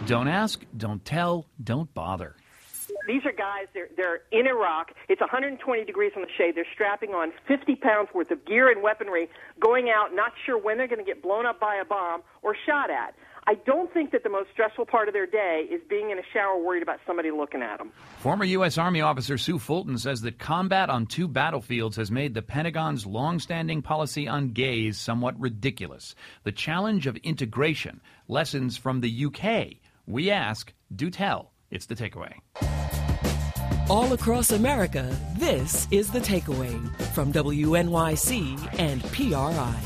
Don't ask, don't tell, don't bother. These are guys, they're in Iraq. It's 120 degrees in the shade. They're strapping on 50 pounds worth of gear and weaponry, going out, not sure when they're going to get blown up by a bomb or shot at. I don't think that the most stressful part of their day is being in a shower worried about somebody looking at them. Former U.S. Army officer Sue Fulton says that combat on two battlefields has made the Pentagon's long-standing policy on gays somewhat ridiculous. The challenge of integration, lessons from the U.K. We ask, do tell. It's The Takeaway. All across America, this is The Takeaway from WNYC and PRI.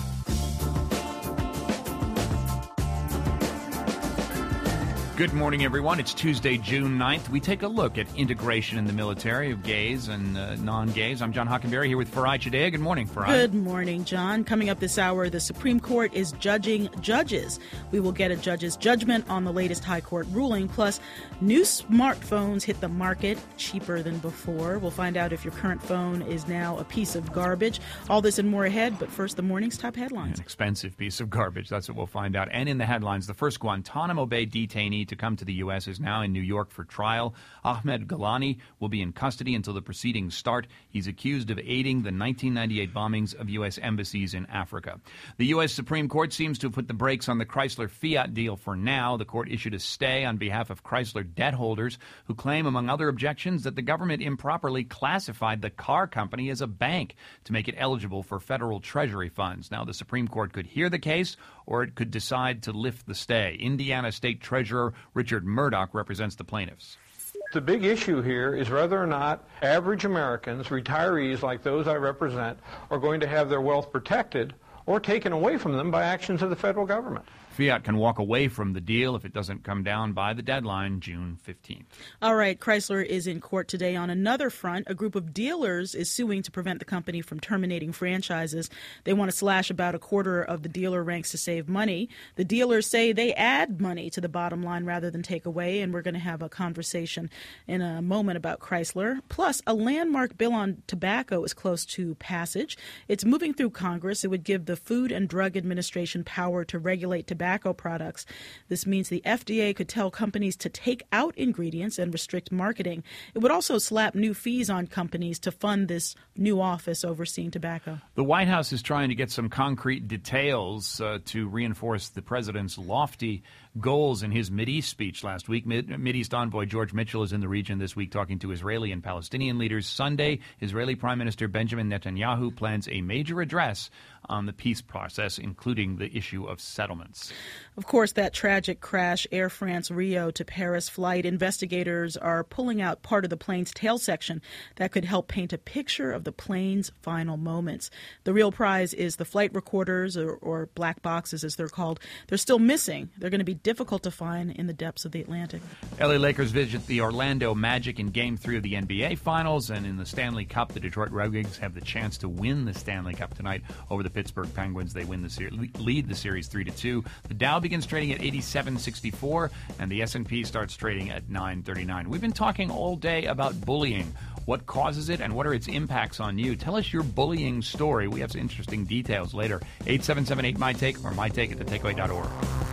Good morning, everyone. It's Tuesday, June 9th. We take a look at integration in the military of gays and non-gays. I'm John Hockenberry here with Farai Chideya. Good morning, Farai. Good morning, John. Coming up this hour, the Supreme Court is judging judges. We will get a judge's judgment on the latest high court ruling. Plus, new smartphones hit the market cheaper than before. We'll find out if your current phone is now a piece of garbage. All this and more ahead, but first, the morning's top headlines. An expensive piece of garbage. That's what we'll find out. And in the headlines, the first Guantanamo Bay detainee to come to the U.S. is now in New York for trial. Ahmed Gholani will be in custody until the proceedings start. He's accused of aiding the 1998 bombings of U.S. embassies in Africa. The U.S. Supreme Court seems to have put the brakes on the Chrysler-Fiat deal for now. The court issued a stay on behalf of Chrysler debt holders who claim, among other objections, that the government improperly classified the car company as a bank to make it eligible for federal treasury funds. Now, the Supreme Court could hear the case, or it could decide to lift the stay. Indiana State Treasurer Richard Murdoch represents the plaintiffs. The big issue here is whether or not average Americans, retirees like those I represent, are going to have their wealth protected or taken away from them by actions of the federal government. Fiat can walk away from the deal if it doesn't come down by the deadline, June 15th. All right, Chrysler is in court today on another front. A group of dealers is suing to prevent the company from terminating franchises. They want to slash about a quarter of the dealer ranks to save money. The dealers say they add money to the bottom line rather than take away, and we're going to have a conversation in a moment about Chrysler. Plus, a landmark bill on tobacco is close to passage. It's moving through Congress. It would give the Food and Drug Administration power to regulate tobacco products. This means the FDA could tell companies to take out ingredients and restrict marketing. It would also slap new fees on companies to fund this new office overseeing tobacco. The White House is trying to get some concrete details to reinforce the president's lofty goals in his Mideast speech last week. Mideast envoy George Mitchell is in the region this week talking to Israeli and Palestinian leaders. Sunday, Israeli Prime Minister Benjamin Netanyahu plans a major address on the peace process, including the issue of settlements. Of course, that tragic crash, Air France Rio to Paris flight, investigators are pulling out part of the plane's tail section that could help paint a picture of the plane's final moments. The real prize is the flight recorders, or black boxes as they're called. They're still missing. They're going to be difficult to find in the depths of the Atlantic. LA Lakers visit the Orlando Magic in Game 3 of the NBA Finals, and in the Stanley Cup, the Detroit Red Wings have the chance to win the Stanley Cup tonight over the Pittsburgh Penguins. They win the lead the series 3-2. The Dow begins trading at 87.64, and the S&P starts trading at 9.39. We've been talking all day about bullying. What causes it and what are its impacts on you? Tell us your bullying story. We have some interesting details later. 877-8MyTake or mytake at thetakeaway.org.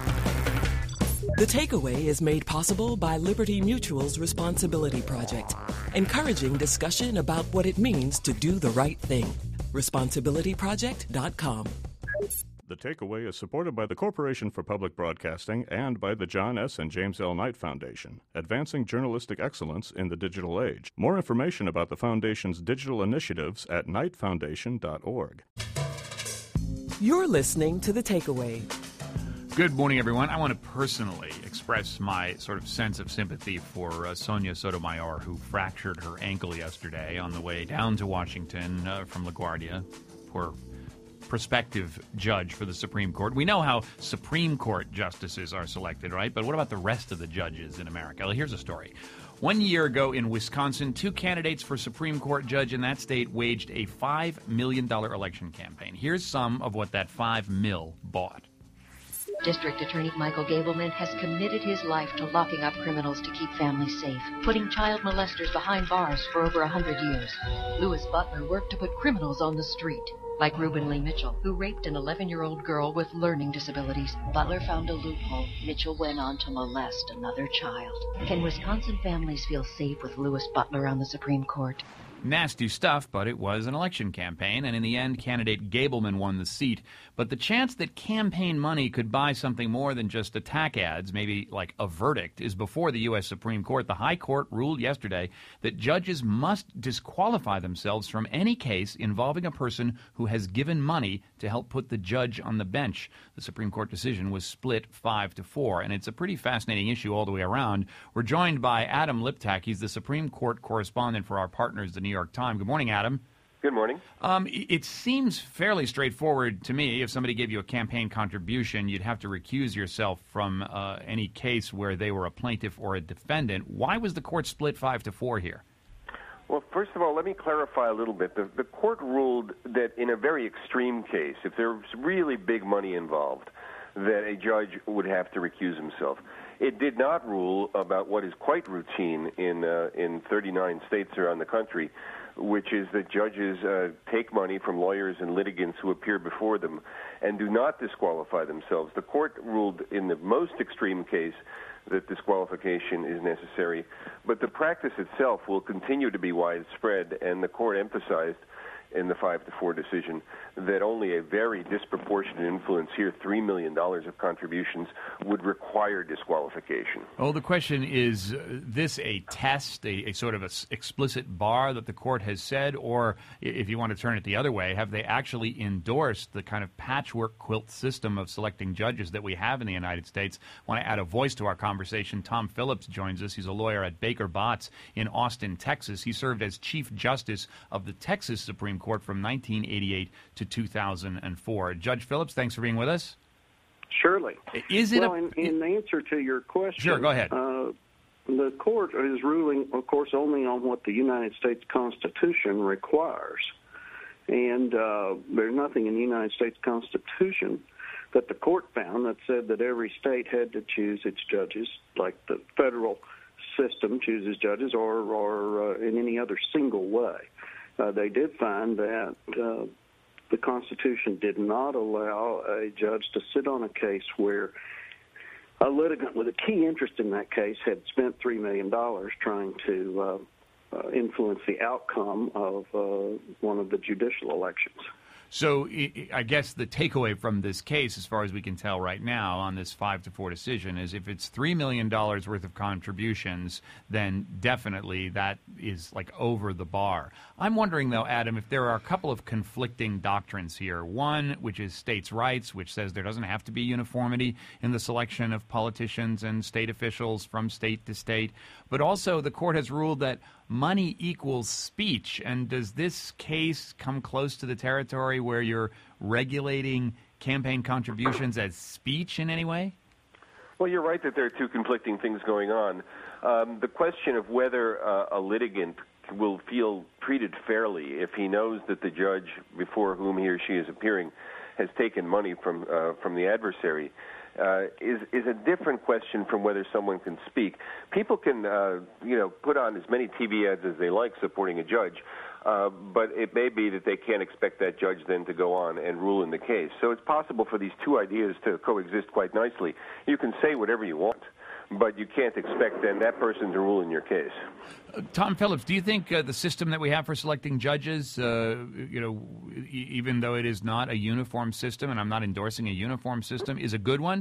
The Takeaway is made possible by Liberty Mutual's Responsibility Project, encouraging discussion about what it means to do the right thing. ResponsibilityProject.com. The Takeaway is supported by the Corporation for Public Broadcasting and by the John S. and James L. Knight Foundation, advancing journalistic excellence in the digital age. More information about the Foundation's digital initiatives at knightfoundation.org. You're listening to The Takeaway. Good morning, everyone. I want to personally express my sort of sense of sympathy for Sonia Sotomayor, who fractured her ankle yesterday on the way down to Washington from LaGuardia. Poor prospective judge for the Supreme Court. We know how Supreme Court justices are selected, right? But what about the rest of the judges in America? Well, here's a story. 1 year ago in Wisconsin, two candidates for Supreme Court judge in that state waged a $5 million election campaign. Here's some of what that $5 million bought. District Attorney Michael Gableman has committed his life to locking up criminals to keep families safe, putting child molesters behind bars for over 100 years. Louis Butler worked to put criminals on the street. like Reuben Lee Mitchell, who raped an 11-year-old girl with learning disabilities. Butler found a loophole. Mitchell went on to molest another child. Can Wisconsin families feel safe with Louis Butler on the Supreme Court? Nasty stuff, but it was an election campaign, and in the end, candidate Gableman won the seat. But the chance that campaign money could buy something more than just attack ads, maybe like a verdict, is before the U.S. Supreme Court. The High Court ruled yesterday that judges must disqualify themselves from any case involving a person who has given money to help put the judge on the bench. The Supreme Court decision was split 5-4, and it's a pretty fascinating issue all the way around. We're joined by Adam Liptak. He's the Supreme Court correspondent for our partners, the New York Times. Good morning, Adam. Good morning. It seems fairly straightforward to me. If somebody gave you a campaign contribution, you'd have to recuse yourself from any case where they were a plaintiff or a defendant. Why was the court split 5-4 here? Well, first of all, let me clarify a little bit. The court ruled that in a very extreme case, if there was really big money involved, that a judge would have to recuse himself. It did not rule about what is quite routine in 39 states around the country, which is that judges take money from lawyers and litigants who appear before them and do not disqualify themselves. The court ruled in the most extreme case that disqualification is necessary, but the practice itself will continue to be widespread, and the court emphasized in the 5-4 decision that only a very disproportionate influence here, $3 million of contributions, would require disqualification. Oh, the question is this a test, a sort of explicit bar that the court has said, or if you want to turn it the other way, have they actually endorsed the kind of patchwork quilt system of selecting judges that we have in the United States? I want to add a voice to our conversation. Tom Phillips joins us. He's a lawyer at Baker Botts in Austin, Texas. He served as Chief Justice of the Texas Supreme Court from 1988 to 2004. Judge Phillips, thanks for being with us. Surely. Is it in answer to your question, sure, go ahead. The court is ruling, of course, only on what the United States Constitution requires. And there's nothing in the United States Constitution that the court found that said that every state had to choose its judges, like the federal system chooses judges, or in any other single way. They did find that the Constitution did not allow a judge to sit on a case where a litigant with a key interest in that case had spent $3 million trying to influence the outcome of one of the judicial elections. So I guess the takeaway from this case, as far as we can tell right now on this 5-4 decision, is if it's $3 million worth of contributions, then definitely that is like over the bar. I'm wondering, though, Adam, if there are a couple of conflicting doctrines here. One, which is states' rights, which says there doesn't have to be uniformity in the selection of politicians and state officials from state to state. But also the court has ruled that money equals speech. And does this case come close to the territory where you're regulating campaign contributions as speech in any way? Well, you're right that there are two conflicting things going on. The question of whether a litigant will feel treated fairly if he knows that the judge before whom he or she is appearing has taken money from the adversary is a different question from whether someone can speak. People can, put on as many TV ads as they like supporting a judge, but it may be that they can't expect that judge then to go on and rule in the case. So it's possible for these two ideas to coexist quite nicely. You can say whatever you want, but you can't expect then that person to rule in your case. Tom Phillips, do you think the system that we have for selecting judges, even though it is not a uniform system, and I'm not endorsing a uniform system, is a good one?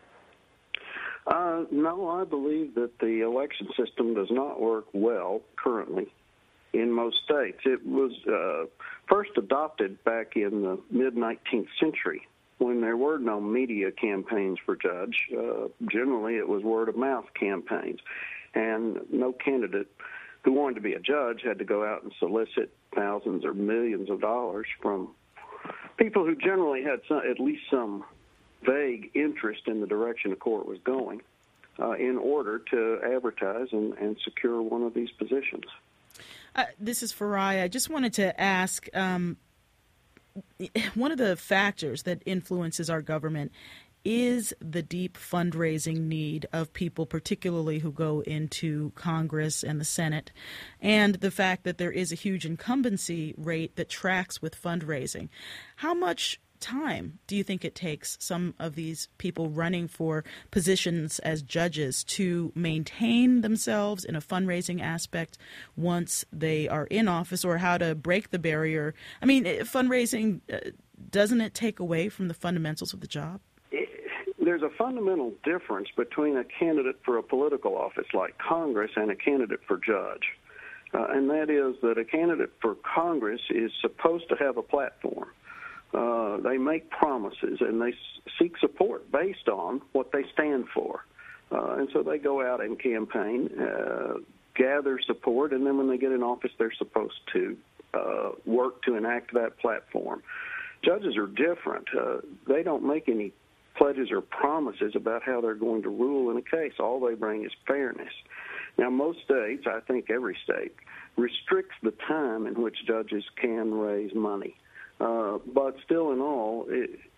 No, I believe that the election system does not work well currently in most states. It was first adopted back in the mid-19th century when there were no media campaigns for judge. Generally, it was word-of-mouth campaigns, and no candidate who wanted to be a judge had to go out and solicit thousands or millions of dollars from people who generally had at least some vague interest in the direction the court was going in order to advertise and secure one of these positions. This is Farai. I just wanted to ask, one of the factors that influences our government is the deep fundraising need of people, particularly who go into Congress and the Senate, and the fact that there is a huge incumbency rate that tracks with fundraising. How much time do you think it takes some of these people running for positions as judges to maintain themselves in a fundraising aspect once they are in office, or how to break the barrier? I mean, fundraising, doesn't it take away from the fundamentals of the job? There's a fundamental difference between a candidate for a political office like Congress and a candidate for judge. And that is that a candidate for Congress is supposed to have a platform. They make promises and they seek support based on what they stand for. And so they go out and campaign, gather support, and then when they get in office, they're supposed to work to enact that platform. Judges are different. They don't make any pledges or promises about how they're going to rule in a case. All they bring is fairness. Now, most states, I think every state, restricts the time in which judges can raise money. But still in all,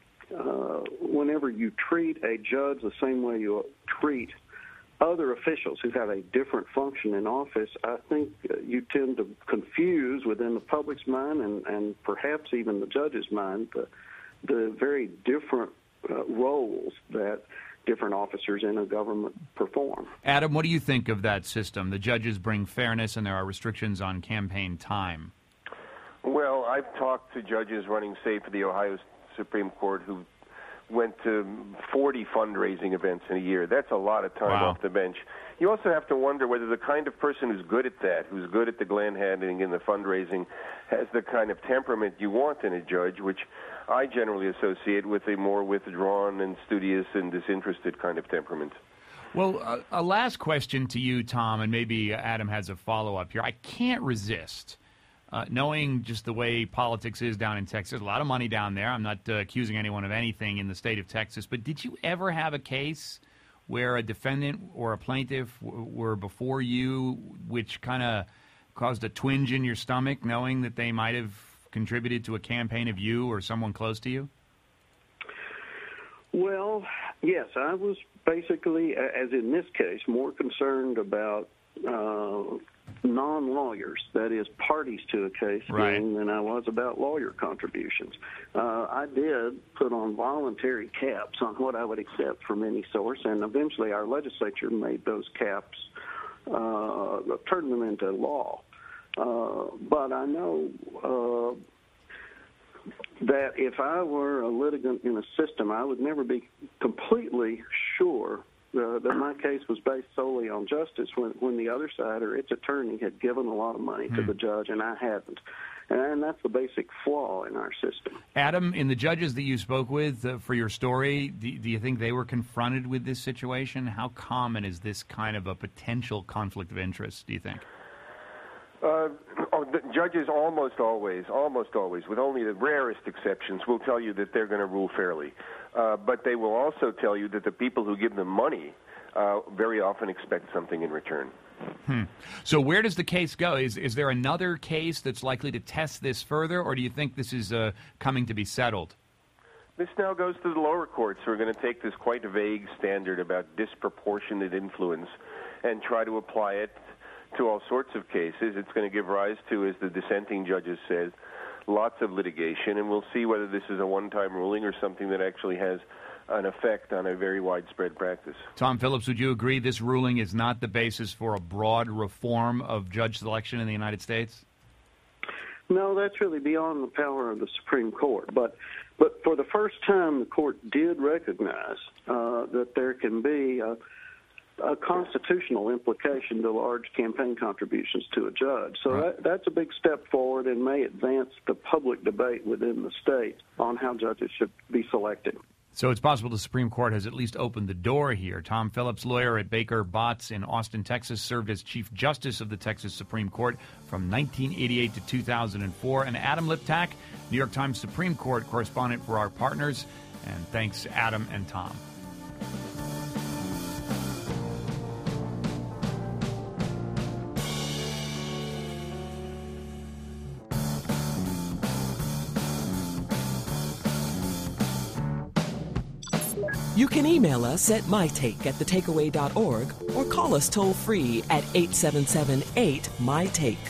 whenever you treat a judge the same way you treat other officials who have a different function in office, I think you tend to confuse within the public's mind and perhaps even the judge's mind the very different roles that different officers in a government perform. Adam, what do you think of that system? The judges bring fairness and there are restrictions on campaign time. Well, I've talked to judges running, say, for the Ohio Supreme Court who went to 40 fundraising events in a year. That's a lot of time off the bench. You also have to wonder whether the kind of person who's good at that, who's good at the gland handling and the fundraising, has the kind of temperament you want in a judge, which I generally associate with a more withdrawn and studious and disinterested kind of temperament. Well, a last question to you, Tom, and maybe Adam has a follow-up here. I can't resist knowing just the way politics is down in Texas. A lot of money down there. I'm not accusing anyone of anything in the state of Texas, but did you ever have a case where a defendant or a plaintiff were before you, which kind of caused a twinge in your stomach, knowing that they might have contributed to a campaign of you or someone close to you? Well, yes, I was basically, as in this case, more concerned about non-lawyers, that is, parties to a case, than I was about lawyer contributions. I did put on voluntary caps on what I would accept from any source, and eventually our legislature made those caps, turned them into law. But I know that if I were a litigant in a system, I would never be completely sure that my case was based solely on justice when the other side or its attorney had given a lot of money to the judge and I hadn't. And that's the basic flaw in our system. Adam, in the judges that you spoke with for your story, do you think they were confronted with this situation? How common is this kind of a potential conflict of interest, do you think? The judges almost always, with only the rarest exceptions, will tell you that they're going to rule fairly. But they will also tell you that the people who give them money very often expect something in return. So where does the case go? Is there another case that's likely to test this further, or do you think this is coming to be settled? This now goes to the lower courts, who are going to take this quite vague standard about disproportionate influence and try to apply it to all sorts of cases. It's going to give rise to, as the dissenting judges said, lots of litigation, and we'll see whether this is a one-time ruling or something that actually has an effect on a very widespread practice. Tom Phillips, would you agree this ruling is not the basis for a broad reform of judge selection in the United States? No, that's really beyond the power of the Supreme Court. But for the first time, the court did recognize that there can be a constitutional implication to large campaign contributions to a judge. So that's a big step forward and may advance the public debate within the state on how judges should be selected. So it's possible the Supreme Court has at least opened the door here. Tom Phillips, lawyer at Baker Botts in Austin, Texas, served as Chief Justice of the Texas Supreme Court from 1988 to 2004. And Adam Liptak, New York Times Supreme Court correspondent for our partners. And thanks, Adam and Tom. You can email us at mytake@thetakeaway.org or call us toll-free at 877-8-MY-TAKE.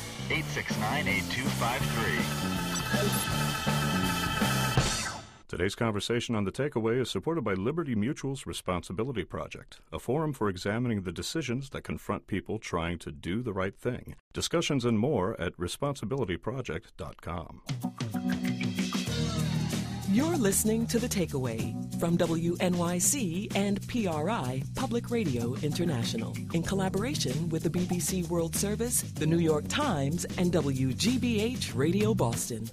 869-8253. Today's conversation on The Takeaway is supported by Liberty Mutual's Responsibility Project, a forum for examining the decisions that confront people trying to do the right thing. Discussions and more at responsibilityproject.com. You're listening to The Takeaway from WNYC and PRI Public Radio International in collaboration with the BBC World Service, the New York Times, and WGBH Radio Boston.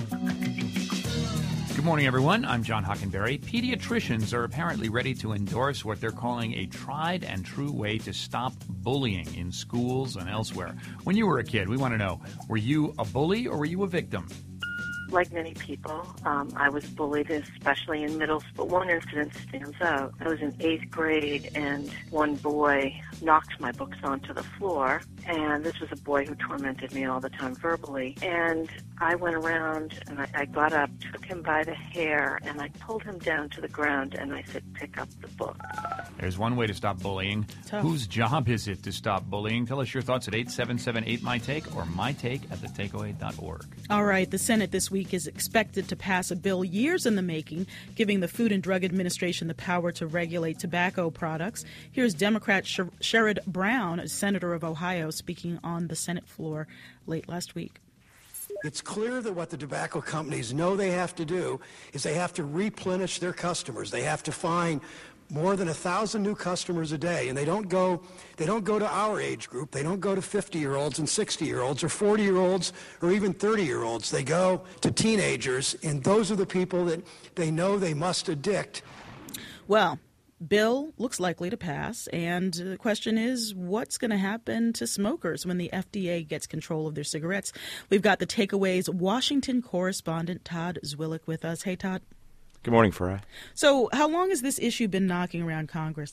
Good morning, everyone. I'm John Hockenberry. Pediatricians are apparently ready to endorse what they're calling a tried and true way to stop bullying in schools and elsewhere. When you were a kid, we want to know, were you a bully or were you a victim? Like many people, I was bullied, especially in middle school. One incident stands out. I was in 8th grade, and one boy knocked my books onto the floor, and this was a boy who tormented me all the time verbally. And I went around, and I got up, took him by the hair, and I pulled him down to the ground, and I said, pick up the book. There's one way to stop bullying. Tough. Whose job is it to stop bullying? Tell us your thoughts at 877-8MY-TAKE or mytake@thetakeaway.org. All right, the Senate this week is expected to pass a bill years in the making, giving the Food and Drug Administration the power to regulate tobacco products. Here's Democrat Sherrod Brown, a senator of Ohio, speaking on the Senate floor late last week. It's clear that what the tobacco companies know they have to do is they have to replenish their customers. They have to find more than 1,000 new customers a day, and they don't go to our age group. They don't go to 50-year-olds and 60-year-olds or 40-year-olds or even 30-year-olds. They go to teenagers, and those are the people that they know they must addict. Well, bill looks likely to pass, and the question is, what's going to happen to smokers when the FDA gets control of their cigarettes? We've got the Takeaway's Washington correspondent Todd Zwillich with us. Hey, Todd. Good morning, Farai. So how long has this issue been knocking around Congress?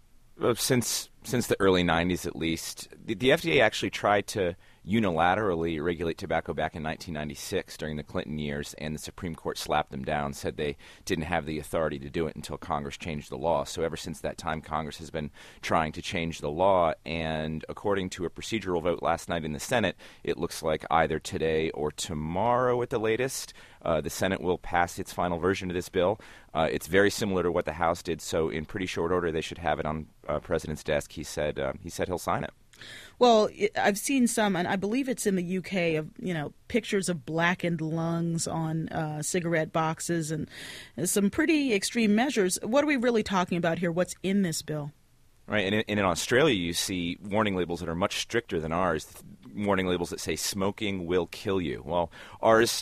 Since the early 90s, at least. The FDA actually tried to unilaterally regulate tobacco back in 1996 during the Clinton years, and the Supreme Court slapped them down, said they didn't have the authority to do it until Congress changed the law. So ever since that time, Congress has been trying to change the law, and according to a procedural vote last night in the Senate, it looks like either today or tomorrow at the latest, the Senate will pass its final version of this bill. It's very similar to what the House did, so in pretty short order they should have it on President's desk. He said he'll sign it. Well, I've seen some, and I believe it's in the UK, of pictures of blackened lungs on cigarette boxes and some pretty extreme measures. What are we really talking about here? What's in this bill? Right, and in Australia you see warning labels that are much stricter than ours, warning labels that say smoking will kill you. Well, ours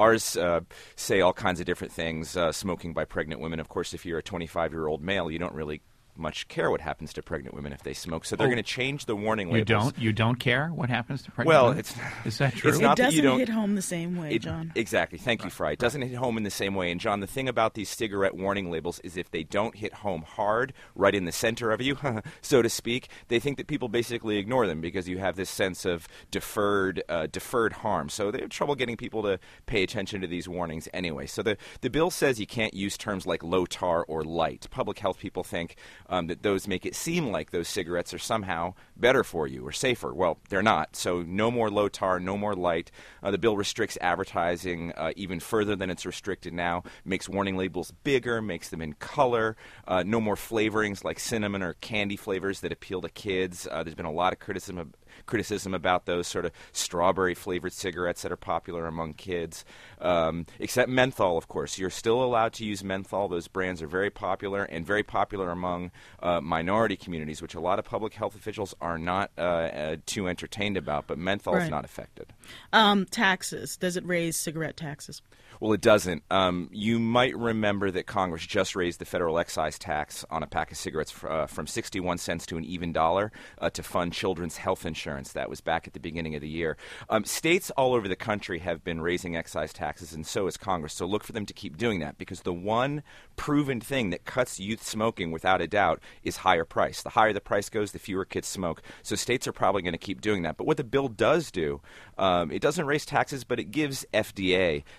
say all kinds of different things, smoking by pregnant women. Of course, if you're a 25-year-old male, you don't really much care what happens to pregnant women if they smoke. So they're going to change the warning labels. You don't care what happens to pregnant women? Is that true? It's not it doesn't that you don't hit home the same way, John. Exactly. Thank you, Fry. It doesn't hit home in the same way. And, John, the thing about these cigarette warning labels is if they don't hit home hard, right in the center of you, so to speak, they think that people basically ignore them because you have this sense of deferred harm. So they have trouble getting people to pay attention to these warnings anyway. So the bill says you can't use terms like low tar or light. Public health people think that those make it seem like those cigarettes are somehow better for you or safer. Well, they're not. So no more low tar, no more light. The bill restricts advertising even further than it's restricted now, makes warning labels bigger, makes them in color, no more flavorings like cinnamon or candy flavors that appeal to kids. There's been a lot of criticism about those sort of strawberry-flavored cigarettes that are popular among kids, except menthol, of course. You're still allowed to use menthol. Those brands are very popular and very popular among minority communities, which a lot of public health officials are not too entertained about, but menthol is not affected. Taxes. Does it raise cigarette taxes? Well, it doesn't. You might remember that Congress just raised the federal excise tax on a pack of cigarettes from 61 cents to an even $1 to fund children's health insurance. That was back at the beginning of the year. States all over the country have been raising excise taxes, and so has Congress. So look for them to keep doing that, because the one proven thing that cuts youth smoking without a doubt is higher price. The higher the price goes, the fewer kids smoke. So states are probably going to keep doing that. But what the bill does do, it doesn't raise taxes, but it gives FDA the power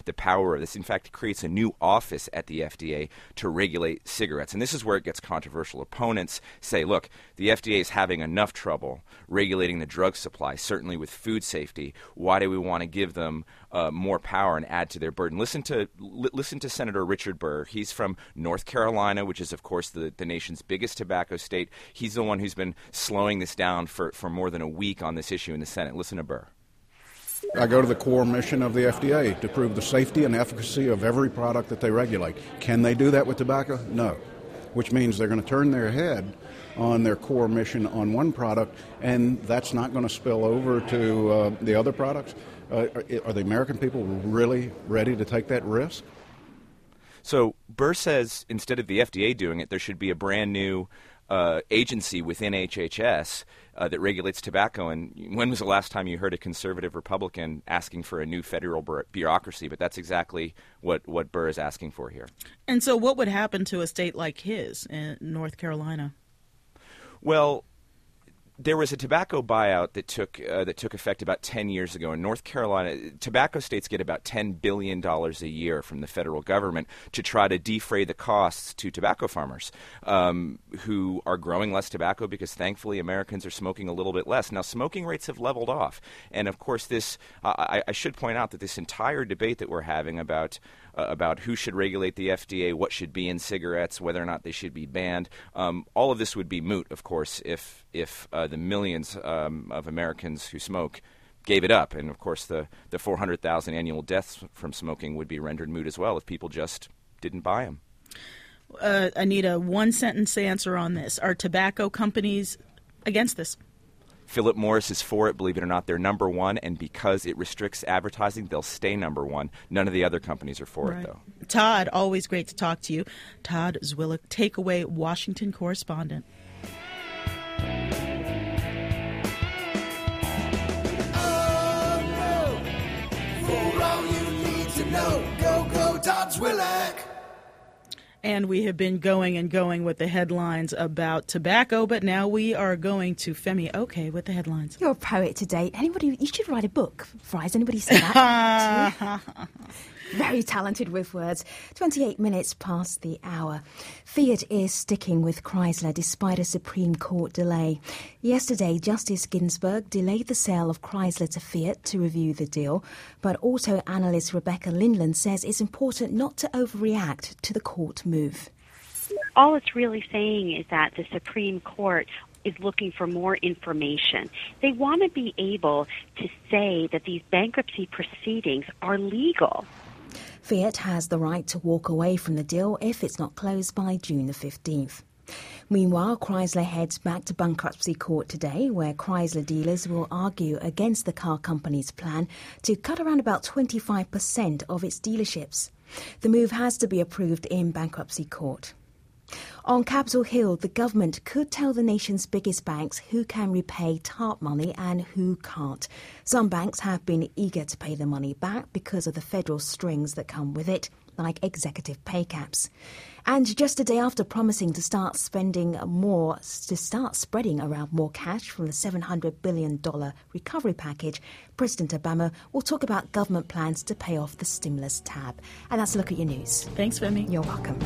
power. This, in fact, creates a new office at the FDA to regulate cigarettes. And this is where it gets controversial. Opponents say, look, the FDA is having enough trouble regulating the drug supply, certainly with food safety. Why do we want to give them more power and add to their burden? Listen to Senator Richard Burr. He's from North Carolina, which is, of course, the nation's biggest tobacco state. He's the one who's been slowing this down for more than a week on this issue in the Senate. Listen to Burr. I go to the core mission of the FDA to prove the safety and efficacy of every product that they regulate. Can they do that with tobacco? No. Which means they're going to turn their head on their core mission on one product, and that's not going to spill over to the other products. Are the American people really ready to take that risk? So Burr says instead of the FDA doing it, there should be a brand new agency within HHS that regulates tobacco. And when was the last time you heard a conservative Republican asking for a new federal bureaucracy? But that's exactly what Burr is asking for here. And so what would happen to a state like his in North Carolina? Well, there was a tobacco buyout that took effect about 10 years ago in North Carolina. Tobacco states get about $10 billion a year from the federal government to try to defray the costs to tobacco farmers who are growing less tobacco because, thankfully, Americans are smoking a little bit less. Now, smoking rates have leveled off. And, of course, this I should point out that this entire debate that we're having about who should regulate the FDA, what should be in cigarettes, whether or not they should be banned, all of this would be moot, of course, if the millions of Americans who smoke gave it up. And, of course, the 400,000 annual deaths from smoking would be rendered moot as well if people just didn't buy them. I need a one-sentence answer on this. Are tobacco companies against this? Philip Morris is for it. Believe it or not, they're number one, and because it restricts advertising, they'll stay number one. None of the other companies are for it, though. Todd, always great to talk to you. Todd Zwillich, Takeaway Washington correspondent. For all you need to know, go Todd Zwillich. And we have been going and going with the headlines about tobacco, but now we are going to Femi Oke with the headlines. You're a poet today. You should write a book, Fries. Anybody say that? Very talented with words. 28 minutes past the hour. Fiat is sticking with Chrysler despite a Supreme Court delay. Yesterday, Justice Ginsburg delayed the sale of Chrysler to Fiat to review the deal, but auto analyst Rebecca Lindland says it's important not to overreact to the court move. All it's really saying is that the Supreme Court is looking for more information. They want to be able to say that these bankruptcy proceedings are legal. Fiat has the right to walk away from the deal if it's not closed by June the 15th. Meanwhile, Chrysler heads back to bankruptcy court today, where Chrysler dealers will argue against the car company's plan to cut around about 25% of its dealerships. The move has to be approved in bankruptcy court. On Capitol Hill, the government could tell the nation's biggest banks who can repay TARP money and who can't. Some banks have been eager to pay the money back because of the federal strings that come with it, like executive pay caps. And just a day after promising to start spreading around more cash from the $700 billion recovery package, President Obama will talk about government plans to pay off the stimulus tab. And that's a look at your news. Thanks, Femi. You're welcome.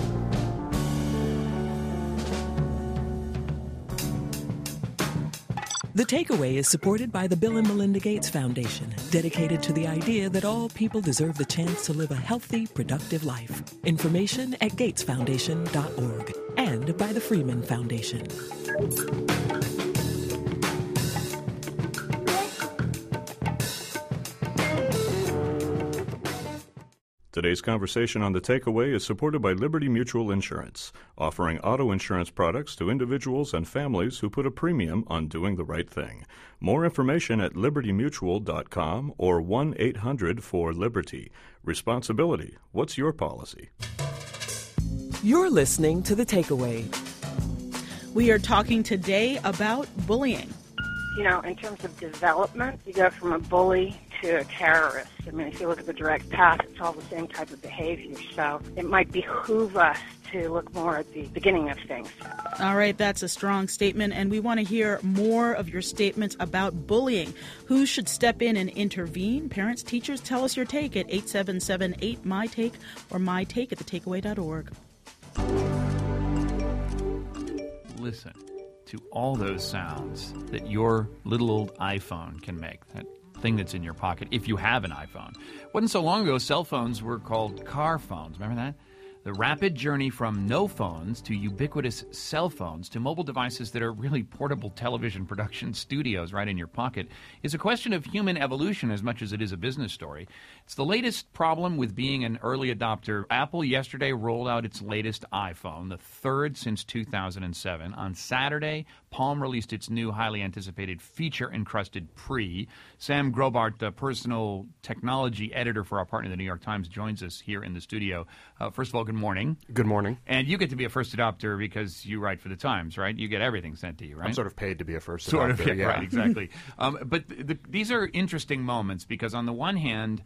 The Takeaway is supported by the Bill and Melinda Gates Foundation, dedicated to the idea that all people deserve the chance to live a healthy, productive life. Information at gatesfoundation.org and by the Freeman Foundation. Today's conversation on The Takeaway is supported by Liberty Mutual Insurance, offering auto insurance products to individuals and families who put a premium on doing the right thing. More information at libertymutual.com or 1-800-4-LIBERTY. Responsibility. What's your policy? You're listening to The Takeaway. We are talking today about bullying. You know, in terms of development, you go from a bully to a terrorist. I mean, if you look at the direct path, it's all the same type of behavior. So it might behoove us to look more at the beginning of things. All right, that's a strong statement, and we want to hear more of your statements about bullying. Who should step in and intervene? Parents, teachers, tell us your take at 877-8-MY-TAKE or mytake@thetakeaway.org. Listen to all those sounds that your little old iPhone can make, that thing that's in your pocket, if you have an iPhone. Wasn't so long ago, cell phones were called car phones. Remember that? The rapid journey from no phones to ubiquitous cell phones to mobile devices that are really portable television production studios right in your pocket is a question of human evolution as much as it is a business story. It's the latest problem with being an early adopter. Apple yesterday rolled out its latest iPhone, the third since 2007. On Saturday, Palm released its new highly anticipated feature-encrusted Pre. Sam Grobart, personal technology editor for our partner, the New York Times, joins us here in the studio. First of all, good morning. Good morning. And you get to be a first adopter because you write for the Times, right? You get everything sent to you, right? I'm sort of paid to be a first adopter. Sort of, yeah. Right, exactly. But these are interesting moments because on the one hand,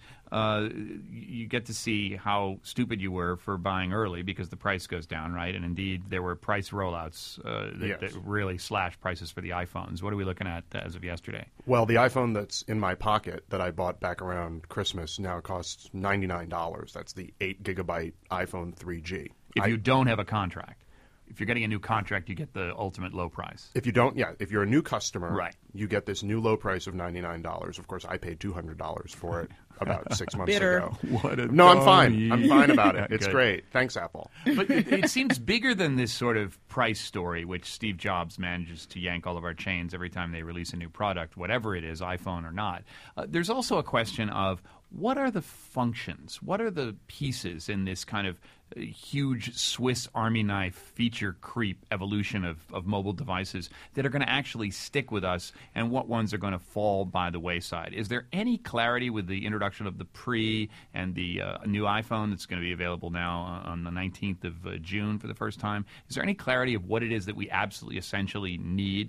you get to see how stupid you were for buying early because the price goes down, right? And indeed, there were price rollouts that really slashed prices for the iPhones. What are we looking at as of yesterday? Well, the iPhone that's in my pocket that I bought back around Christmas now costs $99. That's the 8-gigabyte iPhone 3G. If you don't have a contract. If you're getting a new contract, you get the ultimate low price. If you don't, if you're a new customer, right, you get this new low price of $99. Of course, I paid $200 for it about 6 months Bitter. ago. What a no, I'm fine. dummy. I'm fine about it. It's Good. great. Thanks, Apple. But it seems bigger than this sort of price story, which Steve Jobs manages to yank all of our chains every time they release a new product, whatever it is, iPhone or not. There's also a question of what are the functions? What are the pieces in this kind of huge Swiss Army knife feature creep evolution of mobile devices that are going to actually stick with us, and what ones are going to fall by the wayside? Is there any clarity with the introduction of the Pre and the new iPhone that's going to be available now on the 19th of June for the first time? Is there any clarity of what it is that we absolutely essentially need?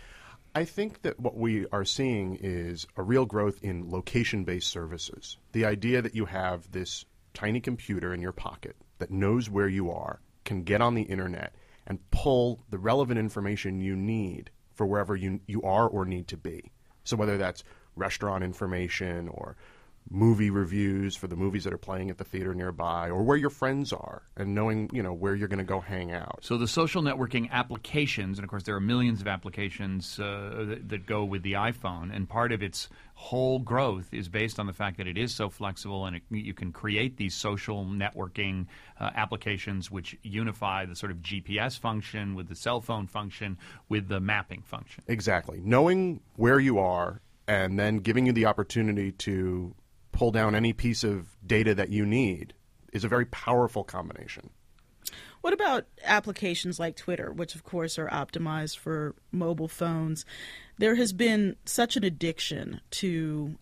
I think that what we are seeing is a real growth in location-based services. The idea that you have this tiny computer in your pocket that knows where you are, can get on the internet, and pull the relevant information you need for wherever you are or need to be. So whether that's restaurant information or movie reviews for the movies that are playing at the theater nearby, or where your friends are, and knowing, where you're going to go hang out. So the social networking applications, and of course there are millions of applications that go with the iPhone, and part of its whole growth is based on the fact that it is so flexible, and you can create these social networking applications which unify the sort of GPS function with the cell phone function with the mapping function. Exactly. Knowing where you are and then giving you the opportunity to pull down any piece of data that you need is a very powerful combination. What about applications like Twitter, which of course are optimized for mobile phones? There has been such an addiction to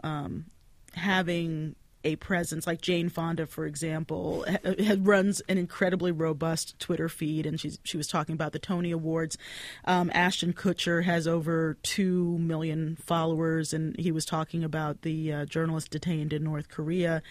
having a presence, like Jane Fonda, for example, runs an incredibly robust Twitter feed, and she was talking about the Tony Awards. Ashton Kutcher has over 2 million followers, and he was talking about the journalist detained in North Korea.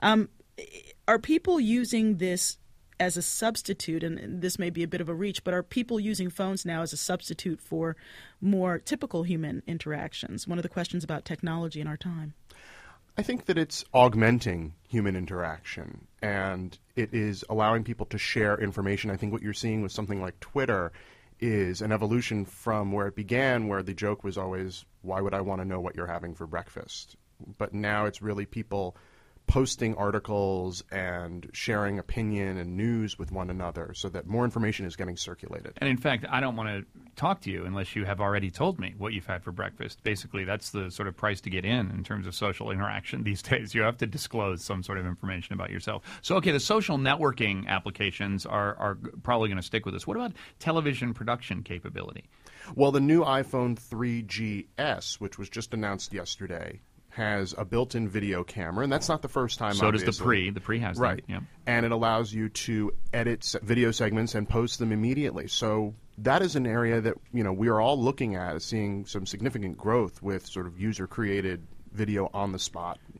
Are people using this as a substitute, and this may be a bit of a reach, but are people using phones now as a substitute for more typical human interactions? One of the questions about technology in our time. I think that it's augmenting human interaction, and it is allowing people to share information. I think what you're seeing with something like Twitter is an evolution from where it began, where the joke was always, why would I want to know what you're having for breakfast? But now it's really people posting articles and sharing opinion and news with one another so that more information is getting circulated. And in fact, I don't want to talk to you unless you have already told me what you've had for breakfast. Basically, that's the sort of price to get in terms of social interaction these days. You have to disclose some sort of information about yourself. So, okay, the social networking applications are probably going to stick with us. What about television production capability? Well, the new iPhone 3GS, which was just announced yesterday, has a built-in video camera, and that's not the first time. So obviously. does the Pre. The Pre has that. Right. Yeah. And it allows you to edit video segments and post them immediately. So that is an area that we are all looking at as seeing some significant growth with sort of user-created video on the spot,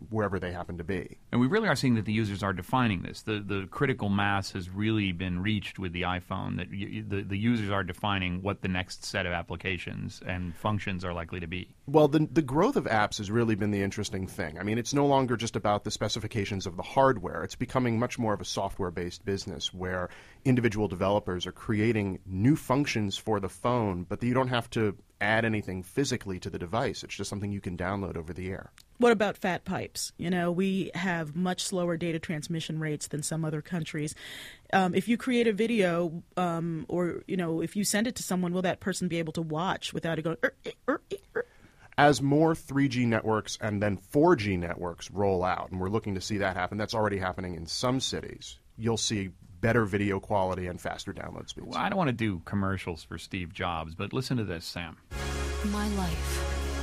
wherever they happen to be. And we really are seeing that the users are defining this. The critical mass has really been reached with the iPhone, that the users are defining what the next set of applications and functions are likely to be. Well, the growth of apps has really been the interesting thing. I mean, it's no longer just about the specifications of the hardware. It's becoming much more of a software-based business where individual developers are creating new functions for the phone, but you don't have to add anything physically to the device. It's just something you can download over the air. What about fat pipes? You know, we have much slower data transmission rates than some other countries. If you create a video or, you know, if you send it to someone, will that person be able to watch without it going... As more 3G networks and then 4G networks roll out, and we're looking to see that happen, that's already happening in some cities, you'll see better video quality and faster download speeds. Well, I don't want to do commercials for Steve Jobs, but listen to this, Sam. My life,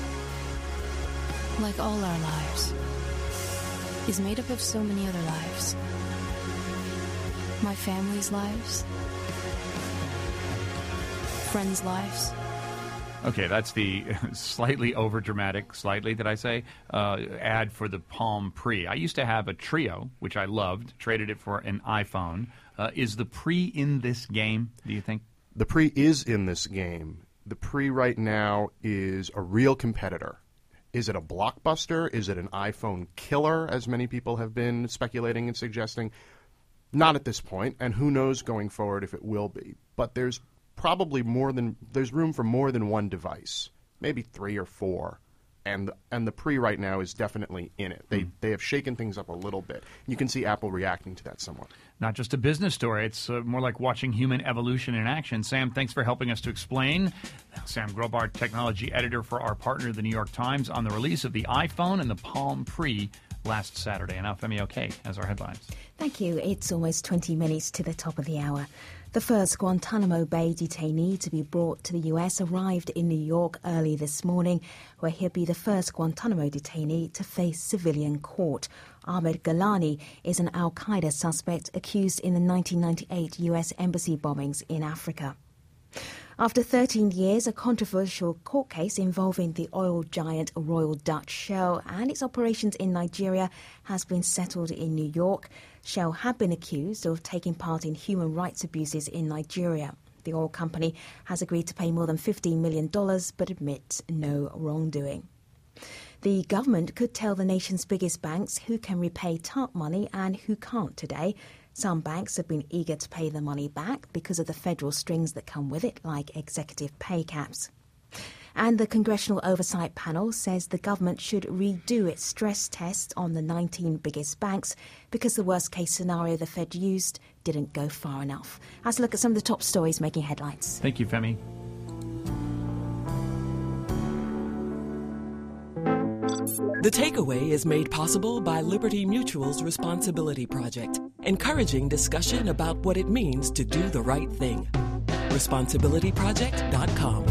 like all our lives, is made up of so many other lives. My family's lives, friends' lives. Okay, that's the slightly overdramatic, did I say, ad for the Palm Pre. I used to have a Trio, which I loved, traded it for an iPhone. Is the Pre in this game, do you think? The Pre is in this game. The Pre right now is a real competitor. Is it a blockbuster? Is it an iPhone killer, as many people have been speculating and suggesting? Not at this point, and who knows going forward if it will be. But there's probably there's room for more than one device, maybe 3 or 4, and the Pre right now is definitely in it. They have shaken things up a little bit. You can see Apple reacting to that somewhat. Not just a business story, it's more like watching human evolution in action. Sam, thanks for helping us to explain. Sam Grobart, technology editor for our partner, the New York Times, on the release of the iPhone and the Palm Pre last Saturday. And now Femi Oke has our headlines. Thank you. It's almost 20 minutes to the top of the hour. The first Guantanamo Bay detainee to be brought to the U.S. arrived in New York early this morning, where he'll be the first Guantanamo detainee to face civilian court. Ahmed Ghalani is an al-Qaeda suspect accused in the 1998 U.S. embassy bombings in Africa. After 13 years, a controversial court case involving the oil giant Royal Dutch Shell and its operations in Nigeria has been settled in New York. Shell had been accused of taking part in human rights abuses in Nigeria. The oil company has agreed to pay more than $15 million but admits no wrongdoing. The government could tell the nation's biggest banks who can repay TARP money and who can't today. Some banks have been eager to pay the money back because of the federal strings that come with it, like executive pay caps. And the Congressional Oversight Panel says the government should redo its stress tests on the 19 biggest banks because the worst-case scenario the Fed used didn't go far enough. Let's look at some of the top stories making headlines. Thank you, Femi. The Takeaway is made possible by Liberty Mutual's Responsibility Project, encouraging discussion about what it means to do the right thing. ResponsibilityProject.com.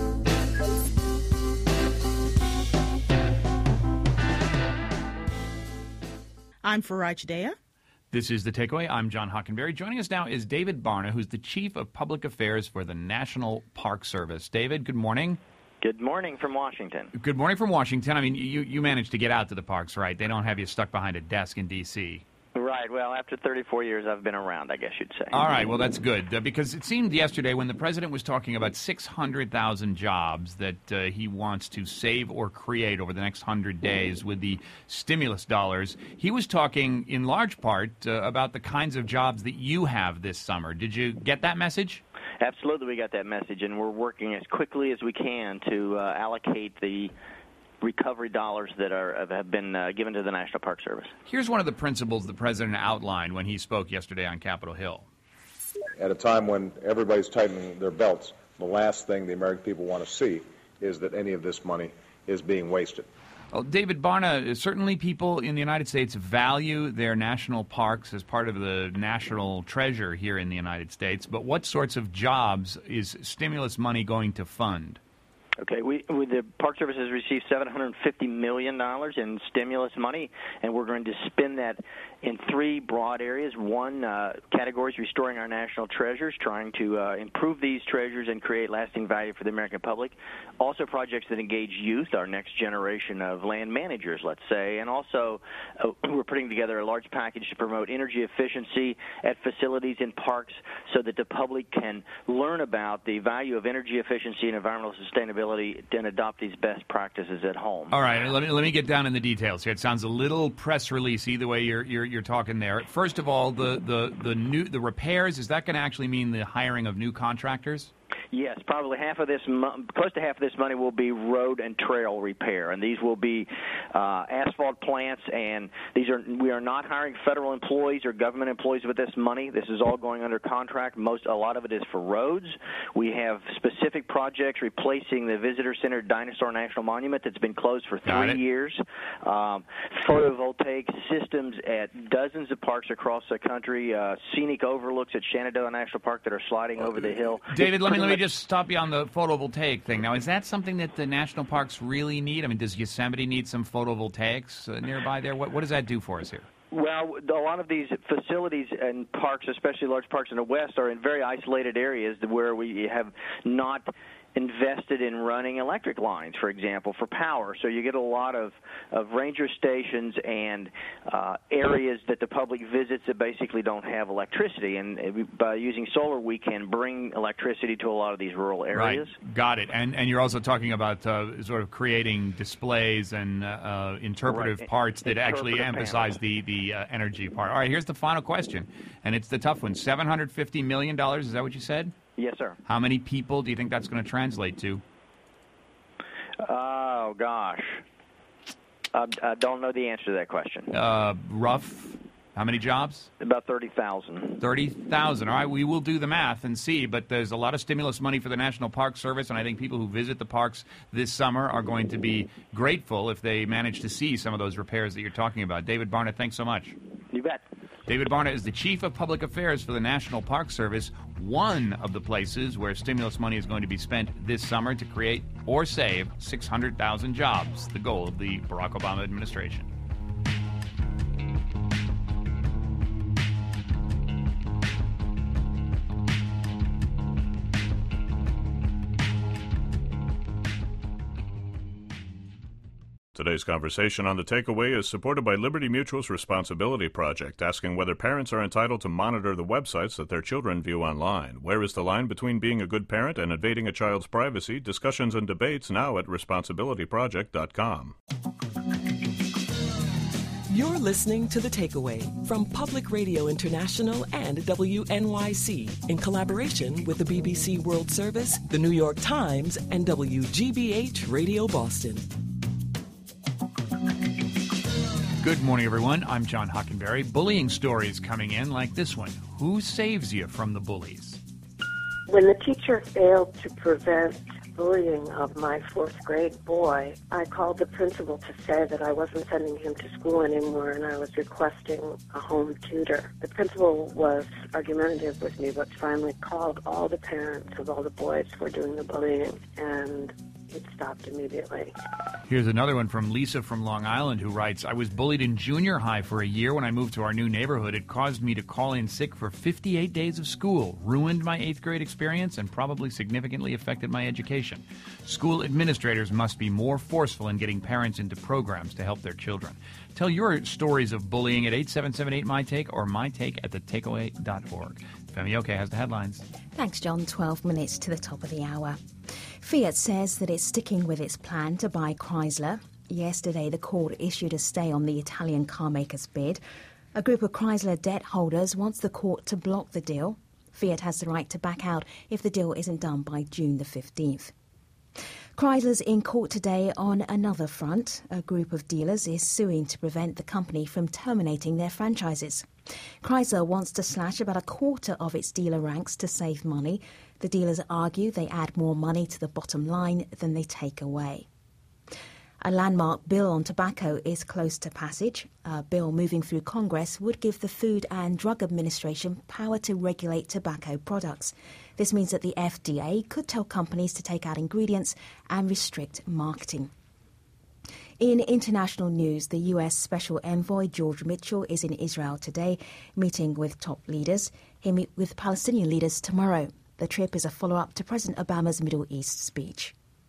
I'm Farai Chideya. This is The Takeaway. I'm John Hockenberry. Joining us now is David Barna, who's the Chief of Public Affairs for the National Park Service. David, good morning. Good morning from Washington. Good morning from Washington. I mean, you managed to get out to the parks, right? They don't have you stuck behind a desk in D.C. Right. Well, after 34 years, I've been around, I guess you'd say. All right. Well, that's good because it seemed yesterday when the president was talking about 600,000 jobs that he wants to save or create over the next 100 days with the stimulus dollars, he was talking in large part about the kinds of jobs that you have this summer. Did you get that message? Absolutely, we got that message, and we're working as quickly as we can to allocate the recovery dollars that have been given to the National Park Service. Here's one of the principles the president outlined when he spoke yesterday on Capitol Hill. At a time when everybody's tightening their belts, the last thing the American people want to see is that any of this money is being wasted. Well, David Barna, certainly people in the United States value their national parks as part of the national treasure here in the United States, but what sorts of jobs is stimulus money going to fund? Okay, the Park Service has received $750 million in stimulus money, and we're going to spend that in three broad areas. One category is restoring our national treasures, trying to improve these treasures and create lasting value for the American public. Also projects that engage youth, our next generation of land managers, let's say. And also we're putting together a large package to promote energy efficiency at facilities in parks so that the public can learn about the value of energy efficiency and environmental sustainability and adopt these best practices at home. All right, let me get down in the details here. It sounds a little press release either way you're talking there. First of all, the repairs, is that going to actually mean the hiring of new contractors? Yes, probably close to half of this money will be road and trail repair, and these will be asphalt plants. And we are not hiring federal employees or government employees with this money. This is all going under contract. A lot of it is for roads. We have specific projects replacing the Visitor Center Dinosaur National Monument that's been closed for 3 years. Photovoltaic systems at dozens of parks across the country. Scenic overlooks at Shenandoah National Park that are sliding over the hill. David, let me just stop you on the photovoltaic thing. Now, is that something that the national parks really need? I mean, does Yosemite need some photovoltaics nearby there? What does that do for us here? Well, a lot of these facilities and parks, especially large parks in the West, are in very isolated areas where we have not invested in running electric lines, for example, for power. So you get a lot of ranger stations and areas that the public visits that basically don't have electricity. And by using solar, we can bring electricity to a lot of these rural areas. Right. Got it. And you're also talking about sort of creating displays and interpretive parts that actually emphasize the energy part. All right, here's the final question, and it's the tough one. $750 million, is that what you said? Yes, sir. How many people do you think that's going to translate to? Oh, gosh. I don't know the answer to that question. Rough? How many jobs? About 30,000. 30,000. All right, we will do the math and see, but there's a lot of stimulus money for the National Park Service, and I think people who visit the parks this summer are going to be grateful if they manage to see some of those repairs that you're talking about. David Barna, thanks so much. You bet. David Barna is the Chief of Public Affairs for the National Park Service, one of the places where stimulus money is going to be spent this summer to create or save 600,000 jobs, the goal of the Barack Obama administration. Today's conversation on The Takeaway is supported by Liberty Mutual's Responsibility Project, asking whether parents are entitled to monitor the websites that their children view online. Where is the line between being a good parent and invading a child's privacy? Discussions and debates now at responsibilityproject.com. You're listening to The Takeaway from Public Radio International and WNYC in collaboration with the BBC World Service, the New York Times, and WGBH Radio Boston. Good morning, everyone. I'm John Hockenberry. Bullying stories coming in like this one. Who saves you from the bullies? When the teacher failed to prevent bullying of my fourth grade boy, I called the principal to say that I wasn't sending him to school anymore and I was requesting a home tutor. The principal was argumentative with me, but finally called all the parents of all the boys who were doing the bullying, and it stopped immediately. Here's another one from Lisa from Long Island who writes, I was bullied in junior high for a year when I moved to our new neighborhood. It caused me to call in sick for 58 days of school, ruined my 8th grade experience, and probably significantly affected my education. School administrators must be more forceful in getting parents into programs to help their children. Tell your stories of bullying at 877-8MyTake or mytake@thetakeaway.org. Femi Oke has the headlines. Thanks, John. 12 minutes to the top of the hour. Fiat says that it's sticking with its plan to buy Chrysler. Yesterday, the court issued a stay on the Italian carmaker's bid. A group of Chrysler debt holders wants the court to block the deal. Fiat has the right to back out if the deal isn't done by June the 15th. Chrysler's in court today on another front. A group of dealers is suing to prevent the company from terminating their franchises. Chrysler wants to slash about a quarter of its dealer ranks to save money. The dealers argue they add more money to the bottom line than they take away. A landmark bill on tobacco is close to passage. A bill moving through Congress would give the Food and Drug Administration power to regulate tobacco products. This means that the FDA could tell companies to take out ingredients and restrict marketing. In international news, the U.S. Special Envoy George Mitchell is in Israel today, meeting with top leaders. He'll meet with Palestinian leaders tomorrow. The trip is a follow-up to President Obama's Middle East speech.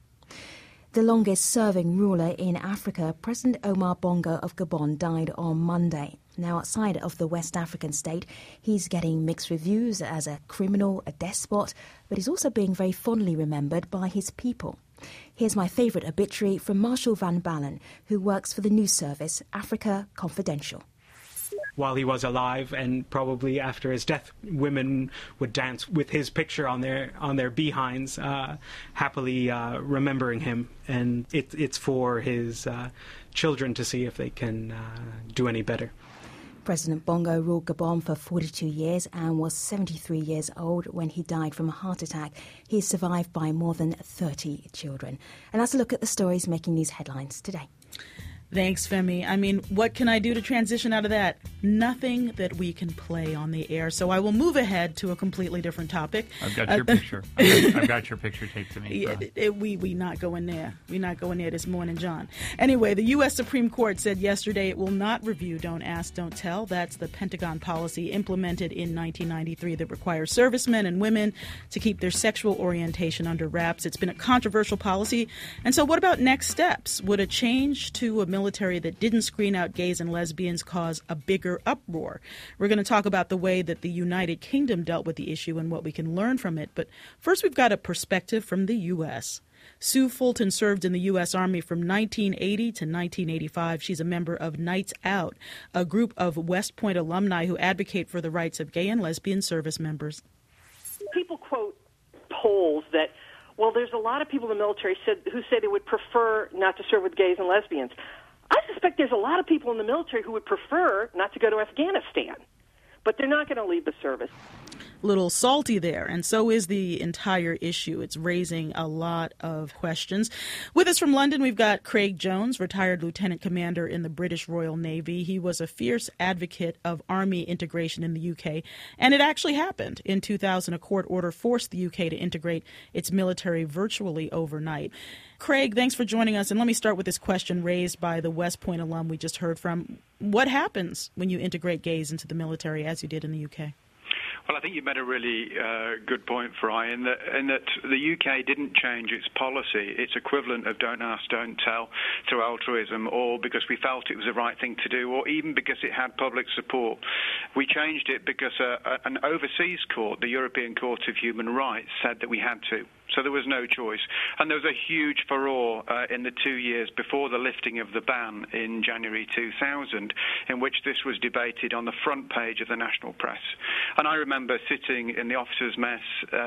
The longest-serving ruler in Africa, President Omar Bongo of Gabon, died on Monday. Now, outside of the West African state, he's getting mixed reviews as a criminal, a despot, but he's also being very fondly remembered by his people. Here's my favourite obituary from Marshall Van Ballen, who works for the news service Africa Confidential. While he was alive, and probably after his death, women would dance with his picture on their behinds, happily remembering him. And it's for his children to see if they can do any better. President Bongo ruled Gabon for 42 years and was 73 years old when he died from a heart attack. He is survived by more than 30 children. And that's a look at the stories making these headlines today. Thanks, Femi. I mean, what can I do to transition out of that? Nothing that we can play on the air. So I will move ahead to a completely different topic. I've got your picture. I've got your picture taped to me. We not going there. We not going there this morning, John. Anyway, the U.S. Supreme Court said yesterday it will not review Don't Ask, Don't Tell. That's the Pentagon policy implemented in 1993 that requires servicemen and women to keep their sexual orientation under wraps. It's been a controversial policy. And so what about next steps? Would a change to a military that didn't screen out gays and lesbians cause a bigger uproar? We're going to talk about the way that the United Kingdom dealt with the issue and what we can learn from it. But first, we've got a perspective from the U.S. Sue Fulton served in the U.S. Army from 1980 to 1985. She's a member of Nights Out, a group of West Point alumni who advocate for the rights of gay and lesbian service members. People quote polls that, well, there's a lot of people in the military who say they would prefer not to serve with gays and lesbians. I suspect there's a lot of people in the military who would prefer not to go to Afghanistan, but they're not going to leave the service. Little salty there, and so is the entire issue. It's raising a lot of questions. With us from London, we've got Craig Jones, retired lieutenant commander in the British Royal Navy. He was a fierce advocate of army integration in the UK, and it actually happened. In 2000, a court order forced the UK to integrate its military virtually overnight. Craig, thanks for joining us, and let me start with this question raised by the West Point alum we just heard from. What happens when you integrate gays into the military, as you did in the UK? Well, I think you made a really good point, Fry, in that the UK didn't change its policy, its equivalent of don't ask, don't tell, through altruism, or because we felt it was the right thing to do, or even because it had public support. We changed it because an overseas court, the European Court of Human Rights, said that we had to. So there was no choice. And there was a huge furore in the 2 years before the lifting of the ban in January 2000, in which this was debated on the front page of the national press. And I remember sitting in the officers' mess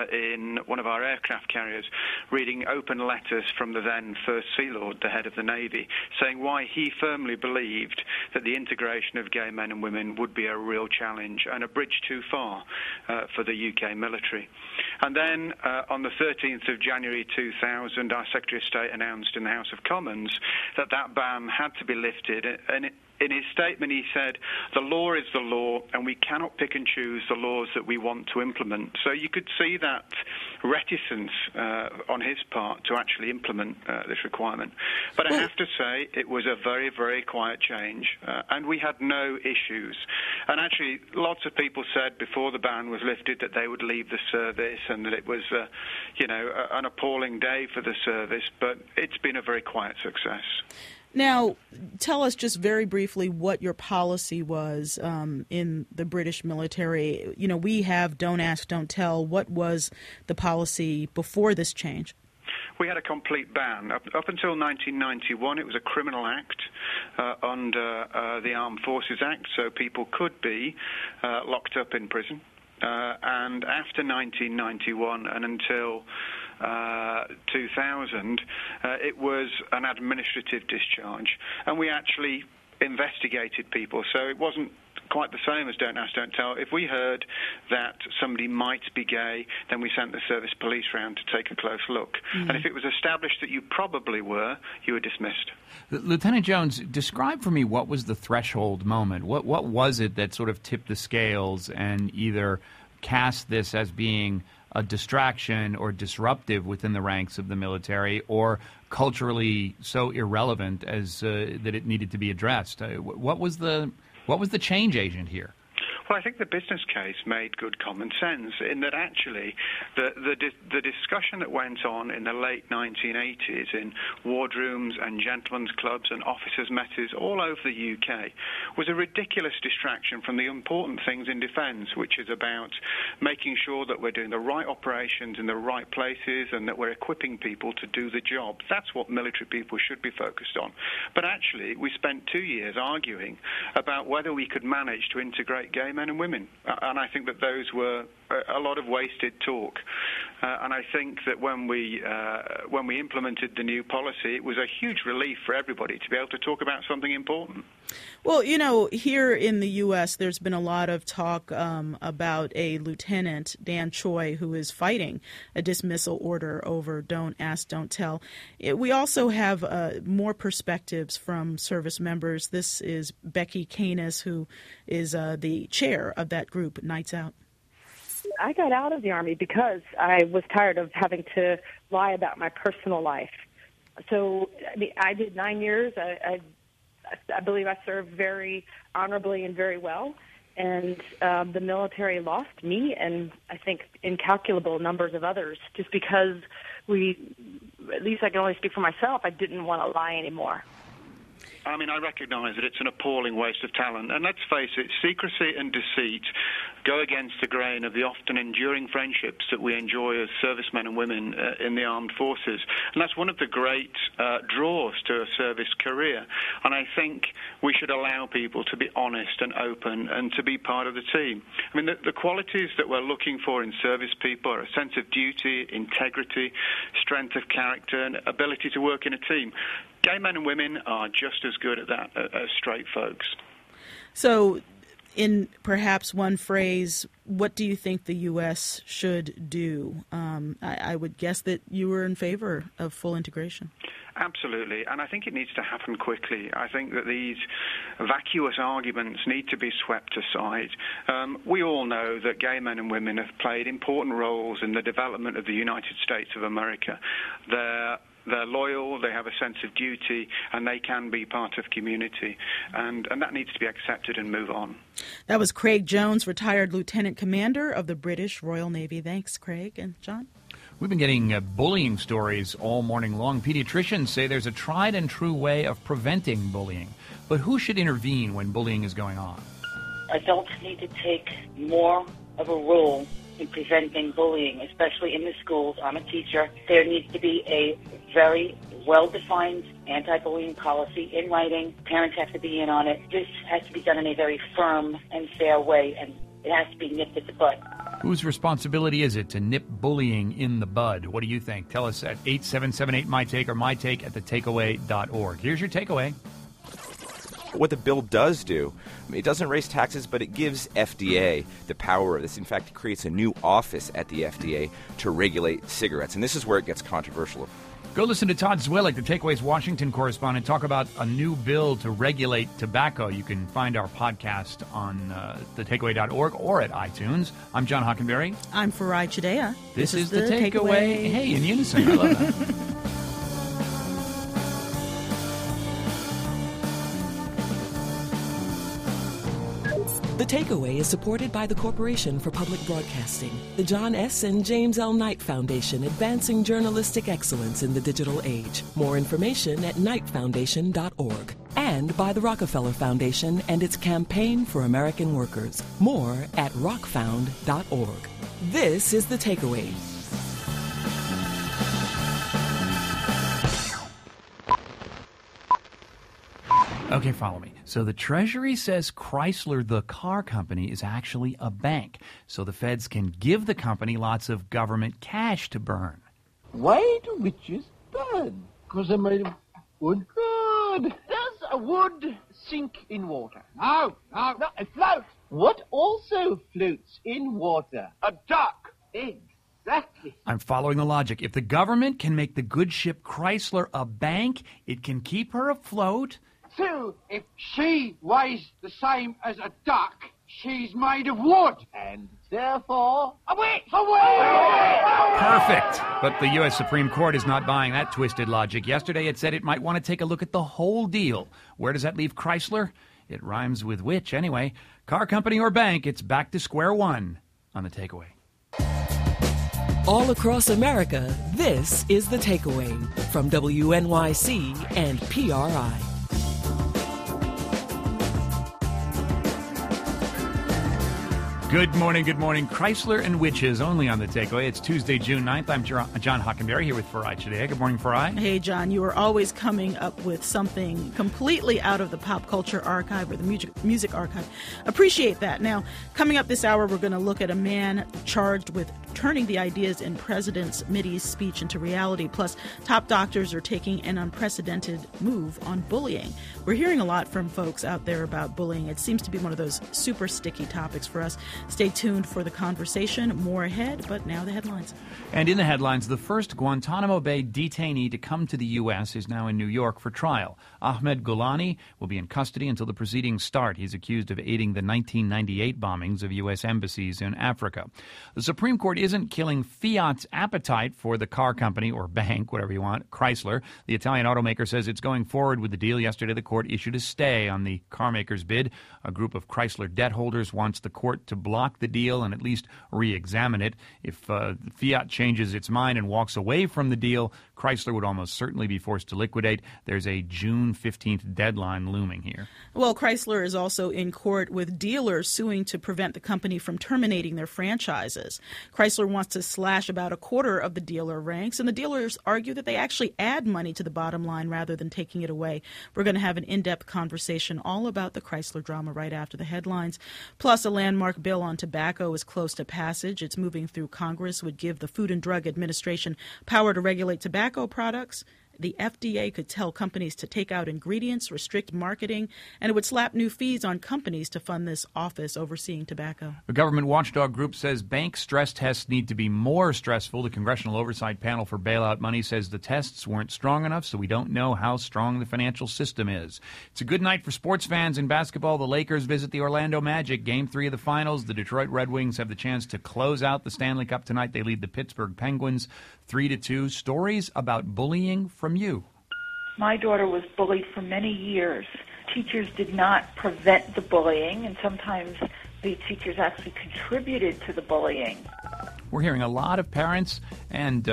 in one of our aircraft carriers, reading open letters from the then First Sea Lord, the head of the Navy, saying why he firmly believed that the integration of gay men and women would be a real challenge and a bridge too far for the UK military. And then on the 13th of January 2000, our Secretary of State announced in the House of Commons that ban had to be lifted. And in his statement, he said, the law is the law, and we cannot pick and choose the laws that we want to implement. So you could see that reticence on his part to actually implement this requirement. But I have to say, it was a very, very quiet change, and we had no issues. And actually, lots of people said before the ban was lifted that they would leave the service and that it was, an appalling day for the service, but it's been a very quiet success. Now, tell us just very briefly what your policy was in the British military. You know, we have Don't Ask, Don't Tell. What was the policy before this change? We had a complete ban. Up until 1991, it was a criminal act under the Armed Forces Act, so people could be locked up in prison. And after 1991 and until 2000, it was an administrative discharge, and we actually investigated people, so it wasn't quite the same as Don't Ask, Don't Tell. If we heard that somebody might be gay, then we sent the service police round to take a close look. And if it was established that you probably were, you were dismissed. Lieutenant Jones, describe for me what was the threshold moment. What was it that sort of tipped the scales and either cast this as being a distraction or disruptive within the ranks of the military, or culturally so irrelevant as that it needed to be addressed? What was the change agent here? Well, I think the business case made good common sense in that actually the discussion that went on in the late 1980s in wardrooms and gentlemen's clubs and officers' messes all over the UK was a ridiculous distraction from the important things in defence, which is about making sure that we're doing the right operations in the right places and that we're equipping people to do the job. That's what military people should be focused on. But actually, we spent 2 years arguing about whether we could manage to integrate gay men and women, and I think that those were a lot of wasted talk. And I think that when we implemented the new policy, it was a huge relief for everybody to be able to talk about something important. Well, here in the U.S., there's been a lot of talk about a lieutenant, Dan Choi, who is fighting a dismissal order over Don't Ask, Don't Tell. We also have more perspectives from service members. This is Becky Canis, who is the chair of that group, Nights Out. I got out of the Army because I was tired of having to lie about my personal life. So, I did 9 years. I believe I served very honorably and very well. And the military lost me and I think incalculable numbers of others just because at least I can only speak for myself, I didn't want to lie anymore. I recognise that it's an appalling waste of talent. And let's face it, secrecy and deceit go against the grain of the often enduring friendships that we enjoy as servicemen and women in the armed forces. And that's one of the great draws to a service career. And I think we should allow people to be honest and open and to be part of the team. The qualities that we're looking for in service people are a sense of duty, integrity, strength of character, and ability to work in a team. Gay men and women are just as good at that as straight folks. So, in perhaps one phrase, what do you think the U.S. should do? I would guess that you were in favor of full integration. Absolutely, and I think it needs to happen quickly. I think that these vacuous arguments need to be swept aside. We all know that gay men and women have played important roles in the development of the United States of America. They're loyal, they have a sense of duty, and they can be part of community. And that needs to be accepted and move on. That was Craig Jones, retired Lieutenant Commander of the British Royal Navy. Thanks, Craig. And John? We've been getting bullying stories all morning long. Pediatricians say there's a tried and true way of preventing bullying. But who should intervene when bullying is going on? Adults need to take more of a role in preventing bullying, especially in the schools. I'm a teacher. There needs to be a very well-defined anti-bullying policy in writing. Parents have to be in on it. This has to be done in a very firm and fair way, and it has to be nipped at the bud. Whose responsibility is it to nip bullying in the bud? What do you think? Tell us at 8778-MyTake or mytake@thetakeaway.org. Here's your takeaway. What the bill does do, it doesn't raise taxes, but it gives FDA the power of this. In fact, it creates a new office at the FDA to regulate cigarettes. And this is where it gets controversial. Go listen to Todd Zwillig, the Takeaway's Washington correspondent, talk about a new bill to regulate tobacco. You can find our podcast on thetakeaway.org or at iTunes. I'm John Hockenberry. I'm Farai Chideya. This is The Takeaway. Hey, in unison. I love that. The Takeaway is supported by the Corporation for Public Broadcasting, the John S. and James L. Knight Foundation, advancing journalistic excellence in the digital age. More information at knightfoundation.org. And by the Rockefeller Foundation and its Campaign for American Workers. More at rockfound.org. This is The Takeaway. Okay, follow me. So the Treasury says Chrysler, the car company, is actually a bank. So the feds can give the company lots of government cash to burn. Why do witches burn? Because they're made of wood. Good. Does a wood sink in water? No, it floats. What also floats in water? A duck. Exactly. I'm following the logic. If the government can make the good ship Chrysler a bank, it can keep her afloat. So, if she weighs the same as a duck, she's made of wood. And Therefore, away! Perfect. But the U.S. Supreme Court is not buying that twisted logic. Yesterday it said it might want to take a look at the whole deal. Where does that leave Chrysler? It rhymes with which, anyway. Car company or bank, it's back to square one on The Takeaway. All across America, this is The Takeaway from WNYC and PRI. Good morning, good morning. Chrysler and witches only on The Takeaway. It's Tuesday, June 9th. I'm John Hockenberry here with Farai today. Good morning, Farai. Hey, John. You are always coming up with something completely out of the pop culture archive or the music archive. Appreciate that. Now, coming up this hour, we're going to look at a man charged with turning the ideas in President Smitty's speech into reality. Plus, top doctors are taking an unprecedented move on bullying. We're hearing a lot from folks out there about bullying. It seems to be one of those super sticky topics for us. Stay tuned for the conversation. More ahead, but now the headlines. And in the headlines, the first Guantanamo Bay detainee to come to the U.S. is now in New York for trial. Ahmed Golani will be in custody until the proceedings start. He's accused of aiding the 1998 bombings of U.S. embassies in Africa. The Supreme Court isn't killing Fiat's appetite for the car company or bank, whatever you want, Chrysler. The Italian automaker says it's going forward with the deal. Yesterday, the court issued a stay on the carmaker's bid. A group of Chrysler debt holders wants the court to block the deal and at least re-examine it. If Fiat changes its mind and walks away from the deal, Chrysler would almost certainly be forced to liquidate. There's a June 15th deadline looming here. Well, Chrysler is also in court with dealers suing to prevent the company from terminating their franchises. Chrysler wants to slash about a quarter of the dealer ranks, and the dealers argue that they actually add money to the bottom line rather than taking it away. We're going to have an in-depth conversation all about the Chrysler drama right after the headlines. Plus, a landmark bill on tobacco is close to passage. It's moving through Congress, would give the Food and Drug Administration power to regulate tobacco products. The FDA could tell companies to take out ingredients, restrict marketing, and it would slap new fees on companies to fund this office overseeing tobacco. The government watchdog group says bank stress tests need to be more stressful. The Congressional Oversight Panel for Bailout Money says the tests weren't strong enough, so we don't know how strong the financial system is. It's a good night for sports fans in basketball. The Lakers visit the Orlando Magic. Game 3 of the finals. The Detroit Red Wings have the chance to close out the Stanley Cup tonight. They lead the Pittsburgh Penguins 3-2. Stories about bullying from you. My daughter was bullied for many years. Teachers did not prevent the bullying, and sometimes the teachers actually contributed to the bullying. We're hearing a lot of parents and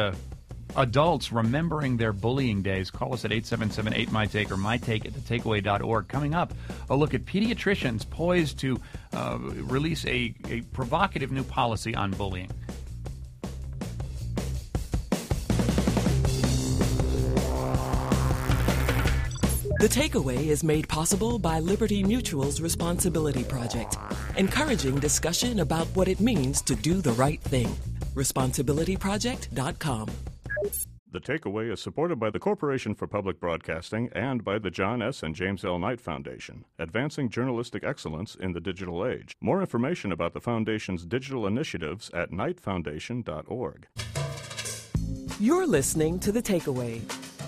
adults remembering their bullying days. Call us at 877-8MyTake or mytake at thetakeaway.org. Coming up, a look at pediatricians poised to release a provocative new policy on bullying. The Takeaway is made possible by Liberty Mutual's Responsibility Project, encouraging discussion about what it means to do the right thing. ResponsibilityProject.com. The Takeaway is supported by the Corporation for Public Broadcasting and by the John S. and James L. Knight Foundation, advancing journalistic excellence in the digital age. More information about the Foundation's digital initiatives at knightfoundation.org. You're listening to The Takeaway.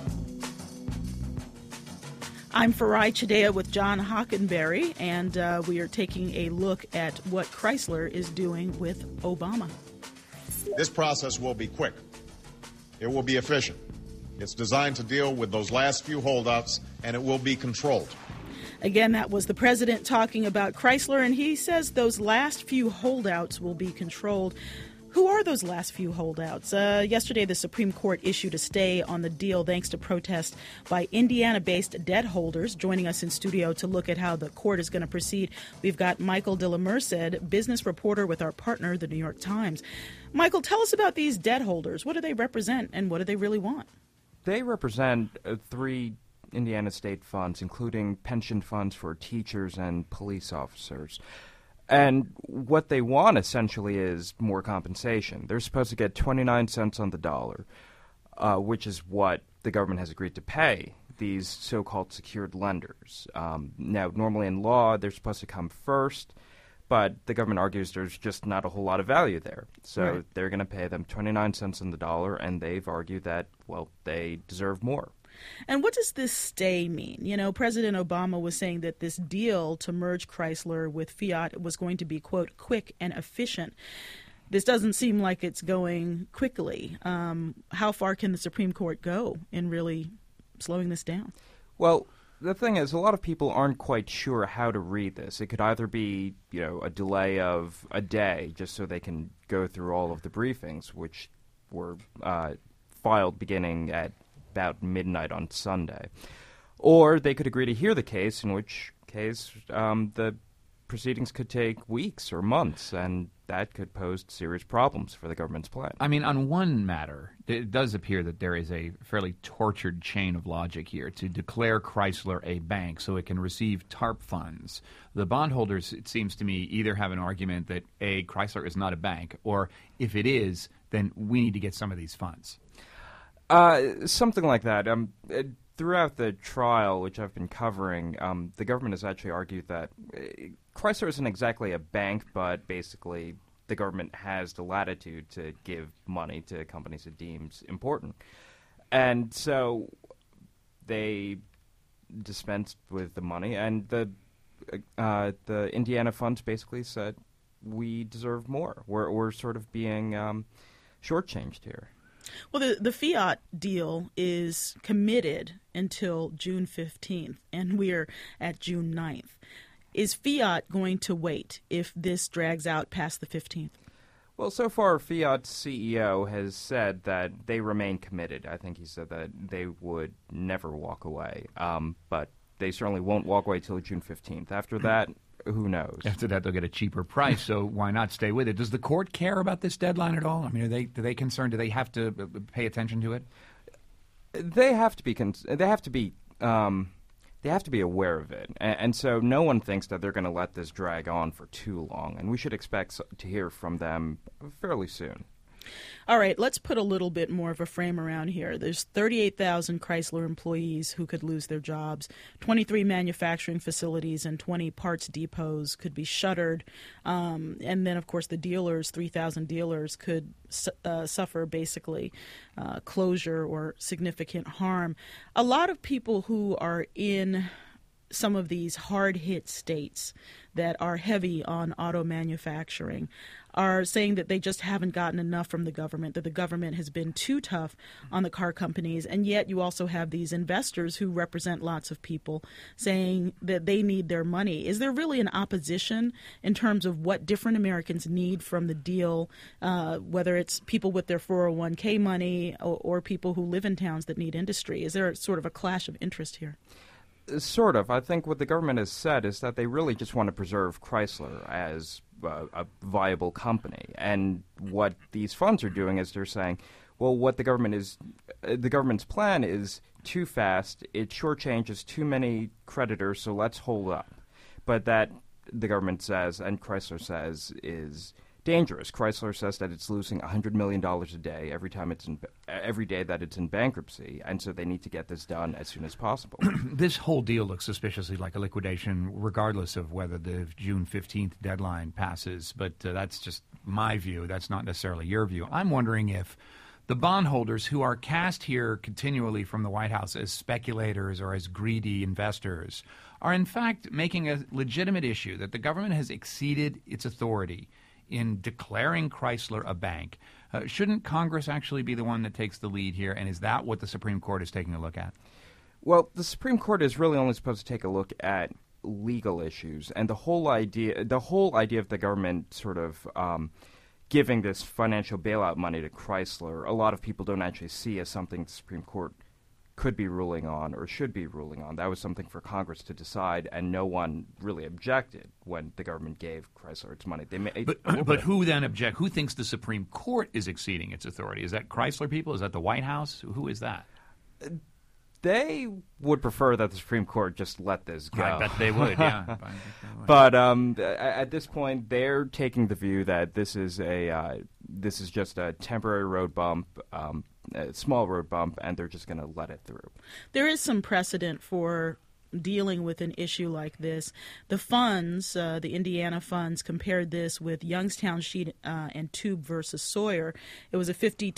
I'm Farai Chidea with John Hockenberry, and we are taking a look at what Chrysler is doing with Obama. This process will be quick. It will be efficient. It's designed to deal with those last few holdouts, and it will be controlled. Again, that was the president talking about Chrysler, and he says those last few holdouts will be controlled. Who are those last few holdouts? Yesterday, the Supreme Court issued a stay on the deal thanks to protest by Indiana-based debt holders. Joining us in studio to look at how the court is going to proceed, we've got Michael de la Merced, business reporter with our partner, the New York Times. Michael, tell us about these debt holders. What do they represent, and what do they really want? They represent three Indiana state funds, including pension funds for teachers and police officers. And what they want, essentially, is more compensation. They're supposed to get 29 cents on the dollar, which is what the government has agreed to pay these so-called secured lenders. Now, normally in law, they're supposed to come first, but the government argues there's just not a whole lot of value there. So They're going to pay them 29 cents on the dollar, and they've argued that, well, they deserve more. And what does this stay mean? You know, President Obama was saying that this deal to merge Chrysler with Fiat was going to be, quote, quick and efficient. This doesn't seem like it's going quickly. How far can the Supreme Court go in really slowing this down? Well, the thing is, a lot of people aren't quite sure how to read this. It could either be, you know, a delay of a day just so they can go through all of the briefings, which were filed beginning at about midnight on Sunday. Or they could agree to hear the case, in which case the proceedings could take weeks or months, and that could pose serious problems for the government's plan. I mean, on one matter, it does appear that there is a fairly tortured chain of logic here to declare Chrysler a bank so it can receive TARP funds. The bondholders, it seems to me, either have an argument that, A, Chrysler is not a bank, or if it is, then we need to get some of these funds. Something like that. Throughout the trial, which I've been covering, the government has actually argued that Chrysler isn't exactly a bank, but basically the government has the latitude to give money to companies it deems important. And so they dispensed with the money, and the Indiana funds basically said, we deserve more. We're sort of being shortchanged here. Well, the Fiat deal is committed until June 15th, and we're at June 9th. Is Fiat going to wait if this drags out past the 15th? Well, so far, Fiat's CEO has said that they remain committed. I think he said that they would never walk away, but they certainly won't walk away till June 15th. After that, who knows? After that, they'll get a cheaper price, so why not stay with it? Does the court care about this deadline at all? I mean, are they concerned? Do they have to pay attention to it? They have to be. They have to be aware of it, and so no one thinks that they're going to let this drag on for too long, and we should expect to hear from them fairly soon. All right, let's put a little bit more of a frame around here. There's 38,000 Chrysler employees who could lose their jobs. 23 manufacturing facilities and 20 parts depots could be shuttered. And then, of course, the dealers, 3,000 dealers, could suffer basically closure or significant harm. A lot of people who are in some of these hard-hit states that are heavy on auto manufacturing are saying that they just haven't gotten enough from the government, that the government has been too tough on the car companies, and yet you also have these investors who represent lots of people saying that they need their money. Is there really an opposition in terms of what different Americans need from the deal, whether it's people with their 401k money or people who live in towns that need industry? Is there sort of a clash of interest here? Sort of. I think what the government has said is that they really just want to preserve Chrysler as a viable company. And what these funds are doing is they're saying, well, what the government's plan is too fast. It shortchanges too many creditors, so let's hold up. But that, the government says, and Chrysler says, is dangerous. Chrysler says that it's losing $100 million a day every day that it's in bankruptcy, and so they need to get this done as soon as possible. This whole deal looks suspiciously like a liquidation, regardless of whether the June 15th deadline passes, but that's just my view. That's not necessarily your view. I'm wondering if the bondholders who are cast here continually from the White House as speculators or as greedy investors are in fact making a legitimate issue that the government has exceeded its authority in declaring Chrysler a bank. Shouldn't Congress actually be the one that takes the lead here, and is that what the Supreme Court is taking a look at? Well, the Supreme Court is really only supposed to take a look at legal issues, and the whole idea of the government sort of giving this financial bailout money to Chrysler, a lot of people don't actually see as something the Supreme Court could be ruling on or should be ruling on. That was something for Congress to decide, and no one really objected when the government gave Chrysler its money. But who then object? Who thinks the Supreme Court is exceeding its authority? Is that Chrysler people? Is that the White House? Who is that? They would prefer that the Supreme Court just let this go. I bet they would, yeah. But at this point, they're taking the view that this is just a temporary road bump, a small road bump, and they're just going to let it through. There is some precedent for dealing with an issue like this. The funds, the Indiana funds, compared this with Youngstown Sheet and Tube versus Sawyer. It was a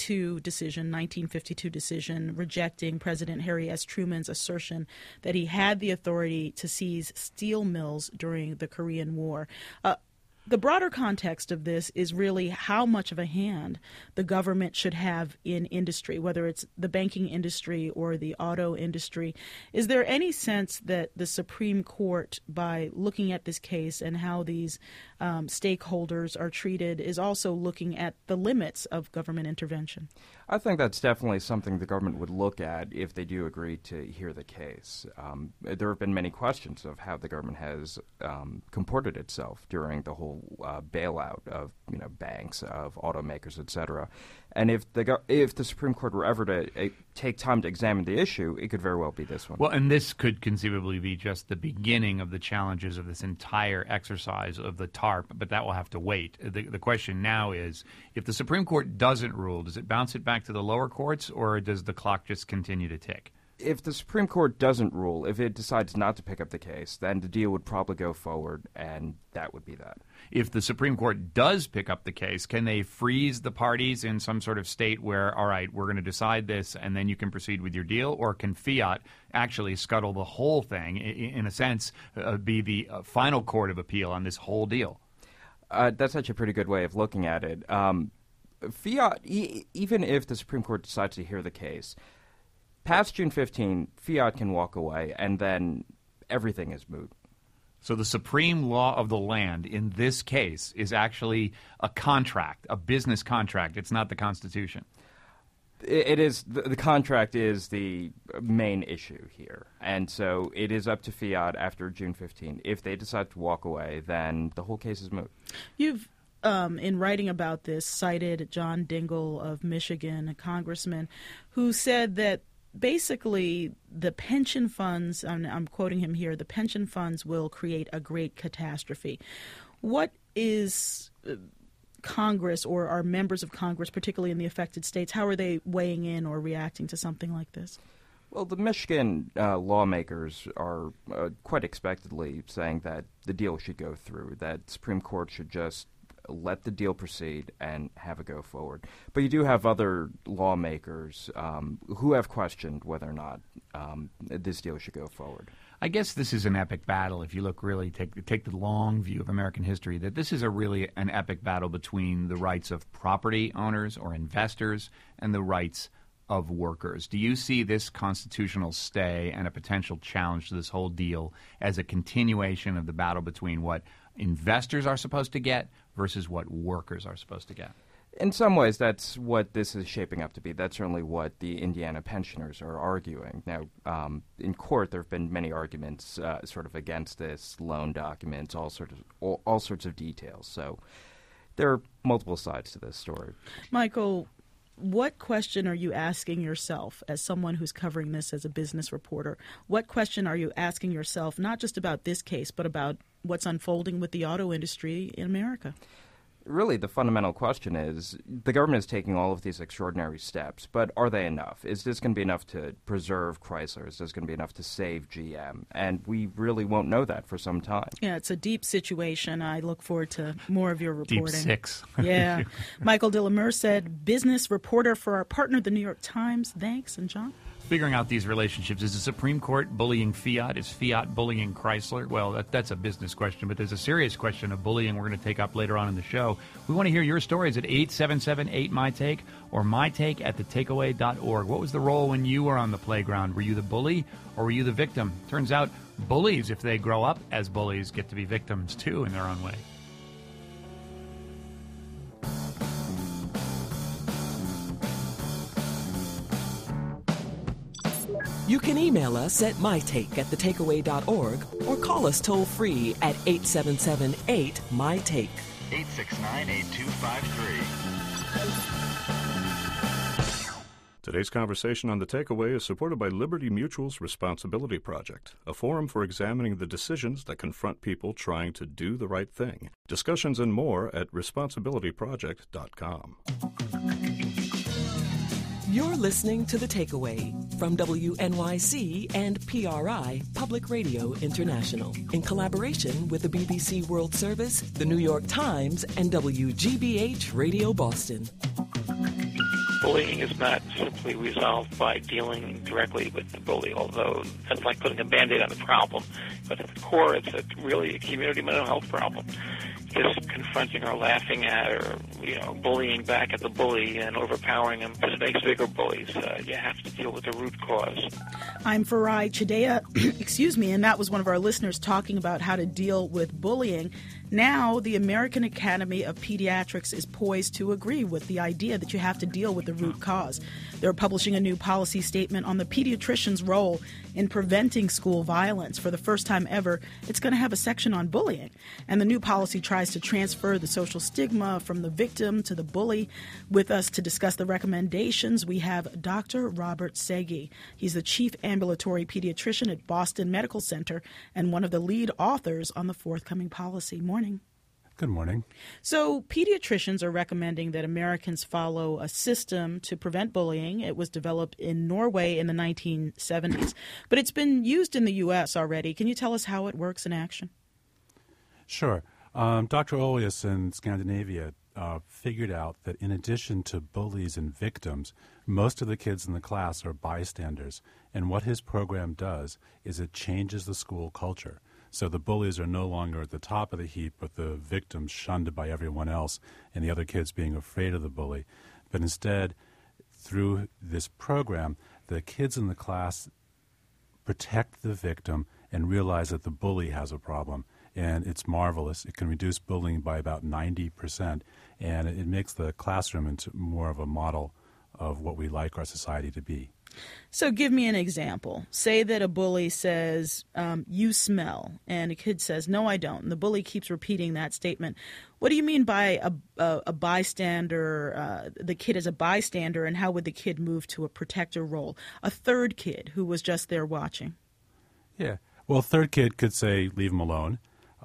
1952 decision rejecting President Harry S. Truman's assertion that he had the authority to seize steel mills during the Korean War. The broader context of this is really how much of a hand the government should have in industry, whether it's the banking industry or the auto industry. Is there any sense that the Supreme Court, by looking at this case and how these stakeholders are treated, is also looking at the limits of government intervention? I think that's definitely something the government would look at if they do agree to hear the case. There have been many questions of how the government has comported itself during the whole bailout of banks, of automakers, etc. And if the Supreme Court were ever to take time to examine the issue, it could very well be this one. Well, and this could conceivably be just the beginning of the challenges of this entire exercise of the TARP, but that will have to wait. The question now is, if the Supreme Court doesn't rule, does it bounce it back to the lower courts, or does the clock just continue to tick? If the Supreme Court doesn't rule, if it decides not to pick up the case, then the deal would probably go forward, and that would be that. If the Supreme Court does pick up the case, can they freeze the parties in some sort of state where, all right, we're going to decide this, and then you can proceed with your deal? Or can fiat actually scuttle the whole thing, in a sense, be the final court of appeal on this whole deal? That's actually a pretty good way of looking at it. Fiat, even if the Supreme Court decides to hear the case, past June 15, fiat can walk away, and then everything is moot. So the supreme law of the land in this case is actually a contract, a business contract. It's not the Constitution. It is. The contract is the main issue here. And so it is up to fiat after June 15. If they decide to walk away, then the whole case is moot. You've in writing about this, cited John Dingell of Michigan, a congressman, who said that basically the pension funds, I'm quoting him here, the pension funds will create a great catastrophe. What is Congress, or are members of Congress, particularly in the affected states, how are they weighing in or reacting to something like this? Well, the Michigan lawmakers are quite expectedly saying that the deal should go through, that the Supreme Court should just let the deal proceed and have it go forward. But you do have other lawmakers who have questioned whether or not this deal should go forward. I guess this is an epic battle. If you look really, take the long view of American history, that this is really an epic battle between the rights of property owners or investors and the rights of workers. Do you see this constitutional stay and a potential challenge to this whole deal as a continuation of the battle between what investors are supposed to get versus what workers are supposed to get? In some ways, that's what this is shaping up to be. That's certainly what the Indiana pensioners are arguing. Now, in court, there have been many arguments sort of against this, loan documents, all sorts of details. So there are multiple sides to this story. Michael, what question are you asking yourself as someone who's covering this as a business reporter? What question are you asking yourself, not just about this case, but about what's unfolding with the auto industry in America? Really, the fundamental question is, the government is taking all of these extraordinary steps, but are they enough? Is this going to be enough to preserve Chrysler? Is this going to be enough to save GM? And we really won't know that for some time. Yeah, it's a deep situation. I look forward to more of your reporting. Deep six. Yeah. Michael de la Merced, business reporter for our partner, the New York Times. Thanks. And John? Figuring out these relationships. Is the Supreme Court bullying fiat? Is fiat bullying Chrysler? Well, that's a business question, but there's a serious question of bullying we're going to take up later on in the show. We want to hear your stories at 877-8MyTake or mytake@thetakeaway.org. What was the role when you were on the playground? Were you the bully or were you the victim? Turns out bullies, if they grow up as bullies, get to be victims too in their own way. You can email us at mytake@thetakeaway.org or call us toll-free at 877-8-MyTake. 869-8253. Today's conversation on The Takeaway is supported by Liberty Mutual's Responsibility Project, a forum for examining the decisions that confront people trying to do the right thing. Discussions and more at responsibilityproject.com. You're listening to The Takeaway from WNYC and PRI, Public Radio International, in collaboration with the BBC World Service, the New York Times, and WGBH Radio Boston. Bullying is not simply resolved by dealing directly with the bully, although that's like putting a Band-Aid on the problem. But at the core, it's really a community mental health problem. Just confronting or laughing at or, bullying back at the bully and overpowering him just makes bigger bullies. You have to deal with the root cause. I'm Farai Chidea, and that was one of our listeners talking about how to deal with bullying. Now, the American Academy of Pediatrics is poised to agree with the idea that you have to deal with the root cause. They're publishing a new policy statement on the pediatrician's role in preventing school violence. For the first time ever, it's going to have a section on bullying. And the new policy tries to transfer the social stigma from the victim to the bully. With us to discuss the recommendations, we have Dr. Robert Segi. He's the chief ambulatory pediatrician at Boston Medical Center and one of the lead authors on the forthcoming policy. Morning. Good morning. So pediatricians are recommending that Americans follow a system to prevent bullying. It was developed in Norway in the 1970s, but it's been used in the U.S. already. Can you tell us how it works in action? Sure. Dr. Olius in Scandinavia figured out that in addition to bullies and victims, most of the kids in the class are bystanders. And what his program does is it changes the school culture. So the bullies are no longer at the top of the heap, but the victims shunned by everyone else and the other kids being afraid of the bully. But instead, through this program, the kids in the class protect the victim and realize that the bully has a problem. And it's marvelous. It can reduce bullying by about 90%, and it makes the classroom into more of a model of what we like our society to be. So give me an example. Say that a bully says, you smell, and a kid says, no, I don't. And the bully keeps repeating that statement. What do you mean by a bystander? The kid is a bystander, and how would the kid move to a protector role? A third kid who was just there watching. Yeah. Well, a third kid could say, leave him alone,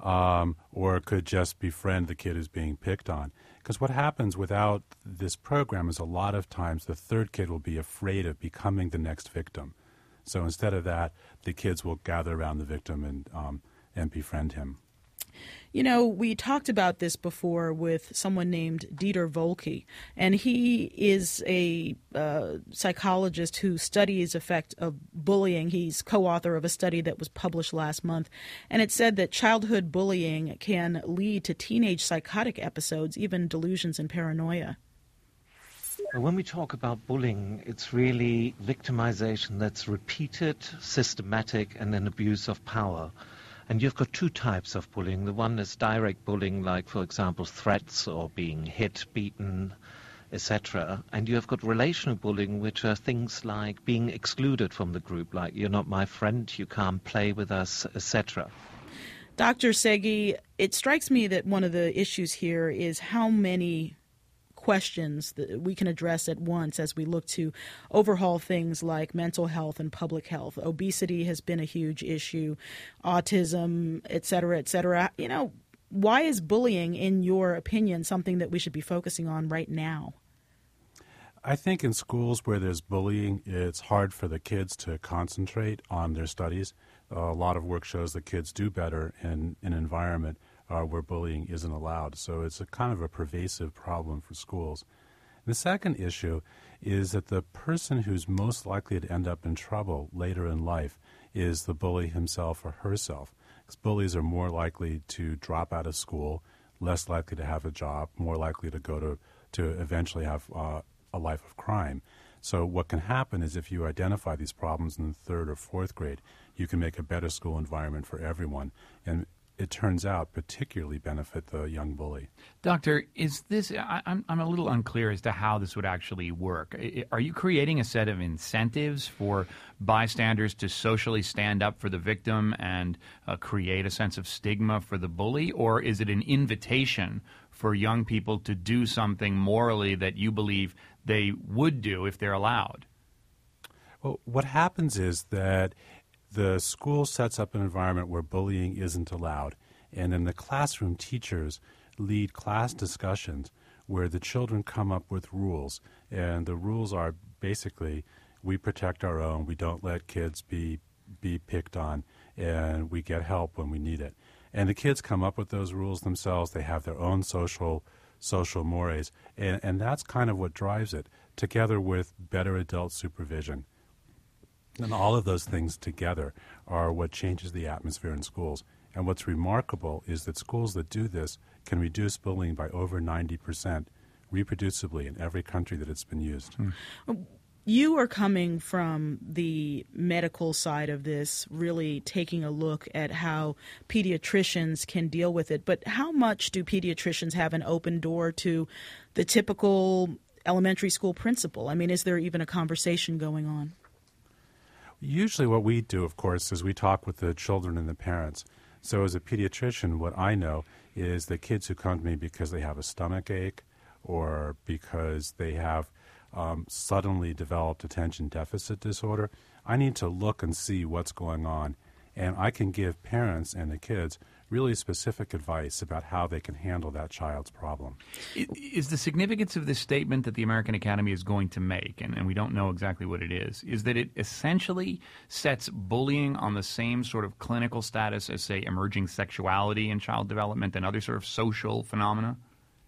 or could just befriend the kid who's being picked on. Because what happens without this program is a lot of times the third kid will be afraid of becoming the next victim. So instead of that, the kids will gather around the victim and befriend him. You know, we talked about this before with someone named Dieter Volke, and he is a psychologist who studies effect of bullying. He's co-author of a study that was published last month, and it said that childhood bullying can lead to teenage psychotic episodes, even delusions and paranoia. When we talk about bullying, it's really victimization that's repeated, systematic, and an abuse of power. And you've got two types of bullying. The one is direct bullying, like, for example, threats or being hit, beaten, etc. And you have got relational bullying, which are things like being excluded from the group, like you're not my friend, you can't play with us, etc. Dr. Segi, it strikes me that one of the issues here is how many questions that we can address at once as we look to overhaul things like mental health and public health. Obesity has been a huge issue, autism, et cetera, et cetera. You know, why is bullying, in your opinion, something that we should be focusing on right now? I think in schools where there's bullying, it's hard for the kids to concentrate on their studies. A lot of work shows that kids do better in an environment where bullying isn't allowed. So it's a kind of a pervasive problem for schools. The second issue is that the person who's most likely to end up in trouble later in life is the bully himself or herself. Because bullies are more likely to drop out of school, less likely to have a job, more likely to go to eventually have a life of crime. So what can happen is if you identify these problems in the third or fourth grade, you can make a better school environment for everyone. And it turns out particularly benefit the young bully. Doctor, is this? I'm a little unclear as to how this would actually work. Are you creating a set of incentives for bystanders to socially stand up for the victim and create a sense of stigma for the bully, or is it an invitation for young people to do something morally that you believe they would do if they're allowed? Well, what happens is that the school sets up an environment where bullying isn't allowed, and in the classroom, teachers lead class discussions where the children come up with rules, and the rules are basically we protect our own, we don't let kids be picked on, and we get help when we need it. And the kids come up with those rules themselves. They have their own social mores, and that's kind of what drives it, together with better adult supervision. And all of those things together are what changes the atmosphere in schools. And what's remarkable is that schools that do this can reduce bullying by over 90% reproducibly in every country that it's been used. You are coming from the medical side of this, really taking a look at how pediatricians can deal with it. But how much do pediatricians have an open door to the typical elementary school principal? I mean, is there even a conversation going on? Usually what we do, of course, is we talk with the children and the parents. So as a pediatrician, what I know is the kids who come to me because they have a stomach ache or because they have suddenly developed attention deficit disorder, I need to look and see what's going on. And I can give parents and the kids really specific advice about how they can handle that child's problem. Is the significance of this statement that the American Academy is going to make, and we don't know exactly what it is that it essentially sets bullying on the same sort of clinical status as, say, emerging sexuality in child development and other sort of social phenomena?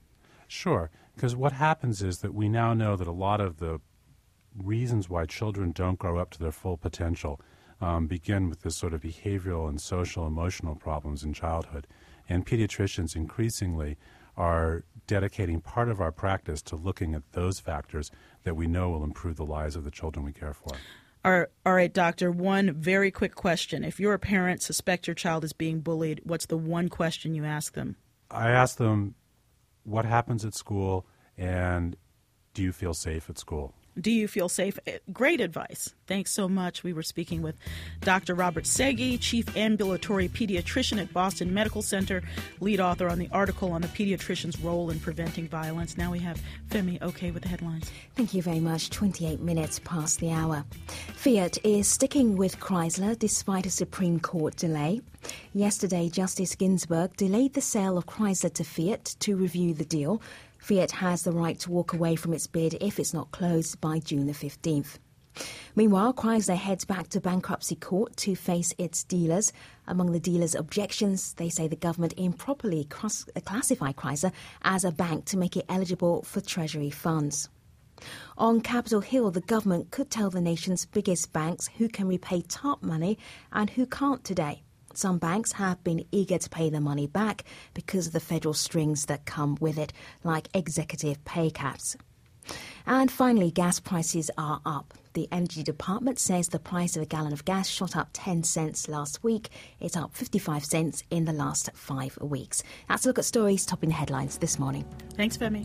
Sure, because what happens is that we now know that a lot of the reasons why children don't grow up to their full potential begin with this sort of behavioral and social emotional problems in childhood. And pediatricians increasingly are dedicating part of our practice to looking at those factors that we know will improve the lives of the children we care for. All right, doctor, one very quick question. If you're a parent, suspect your child is being bullied, what's the one question you ask them? I ask them, what happens at school, and do you feel safe at school? Do you feel safe? Great advice. Thanks so much. We were speaking with Dr. Robert Segi, Chief Ambulatory Pediatrician at Boston Medical Center, lead author on the article on the pediatrician's role in preventing violence. Now we have Femi Okay with the headlines. Thank you very much. 28 minutes past the hour. Fiat is sticking with Chrysler despite a Supreme Court delay. Yesterday, Justice Ginsburg delayed the sale of Chrysler to Fiat to review the deal. Fiat has the right to walk away from its bid if it's not closed by June the 15th. Meanwhile, Chrysler heads back to bankruptcy court to face its dealers. Among the dealers' objections, they say the government improperly classified Chrysler as a bank to make it eligible for Treasury funds. On Capitol Hill, the government could tell the nation's biggest banks who can repay TARP money and who can't today. Some banks have been eager to pay the money back because of the federal strings that come with it, like executive pay caps. And finally, gas prices are up. The Energy Department says the price of a gallon of gas shot up 10 cents last week. It's up 55 cents in the last 5 weeks. That's a look at stories topping the headlines this morning. Thanks, Femi.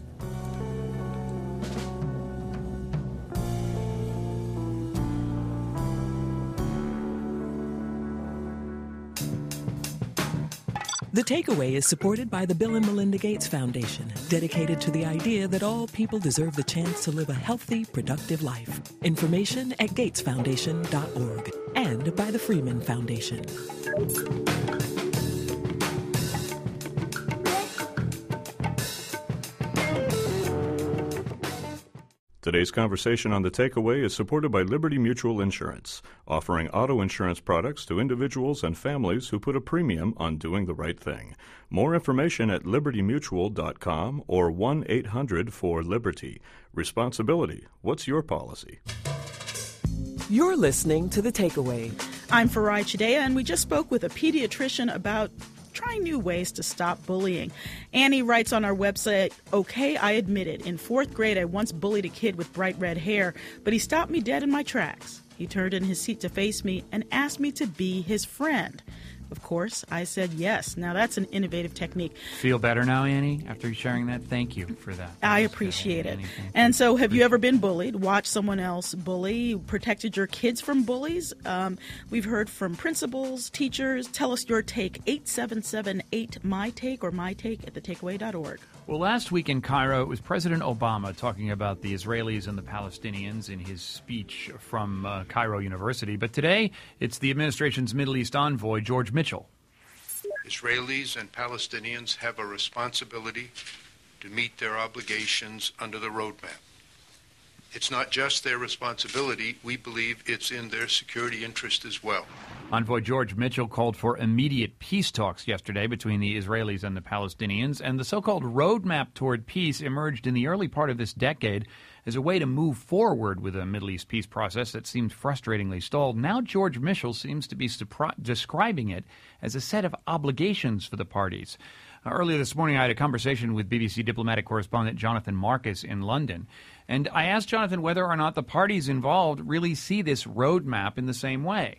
The Takeaway is supported by the Bill and Melinda Gates Foundation, dedicated to the idea that all people deserve the chance to live a healthy, productive life. Information at gatesfoundation.org and by the Freeman Foundation. Today's conversation on The Takeaway is supported by Liberty Mutual Insurance, offering auto insurance products to individuals and families who put a premium on doing the right thing. More information at libertymutual.com or 1-800-4LIBERTY. Responsibility. What's your policy? You're listening to The Takeaway. I'm Farai Chideya, and we just spoke with a pediatrician about trying new ways to stop bullying. Annie writes on our website, okay, I admit it. In 4th grade, I once bullied a kid with bright red hair, but he stopped me dead in my tracks. He turned in his seat to face me and asked me to be his friend. Of course, I said yes. Now, that's an innovative technique. Feel better now, Annie, after sharing that? Thank you for that. I appreciate it. And so, have you ever been bullied? Watched someone else bully? Protected your kids from bullies? We've heard from principals, teachers. Tell us your take. 877-8-MY-TAKE or mytake at thetakeaway.org. Well, last week in Cairo, it was President Obama talking about the Israelis and the Palestinians in his speech from Cairo University. But today, it's the administration's Middle East envoy, George Mitchell. Israelis and Palestinians have a responsibility to meet their obligations under the roadmap. It's not just their responsibility. We believe it's in their security interest as well. Envoy George Mitchell called for immediate peace talks yesterday between the Israelis and the Palestinians, and the so-called roadmap toward peace emerged in the early part of this decade as a way to move forward with a Middle East peace process that seemed frustratingly stalled. Now George Mitchell seems to be describing it as a set of obligations for the parties. Earlier this morning, I had a conversation with BBC diplomatic correspondent Jonathan Marcus in London, and I asked Jonathan whether or not the parties involved really see this roadmap in the same way.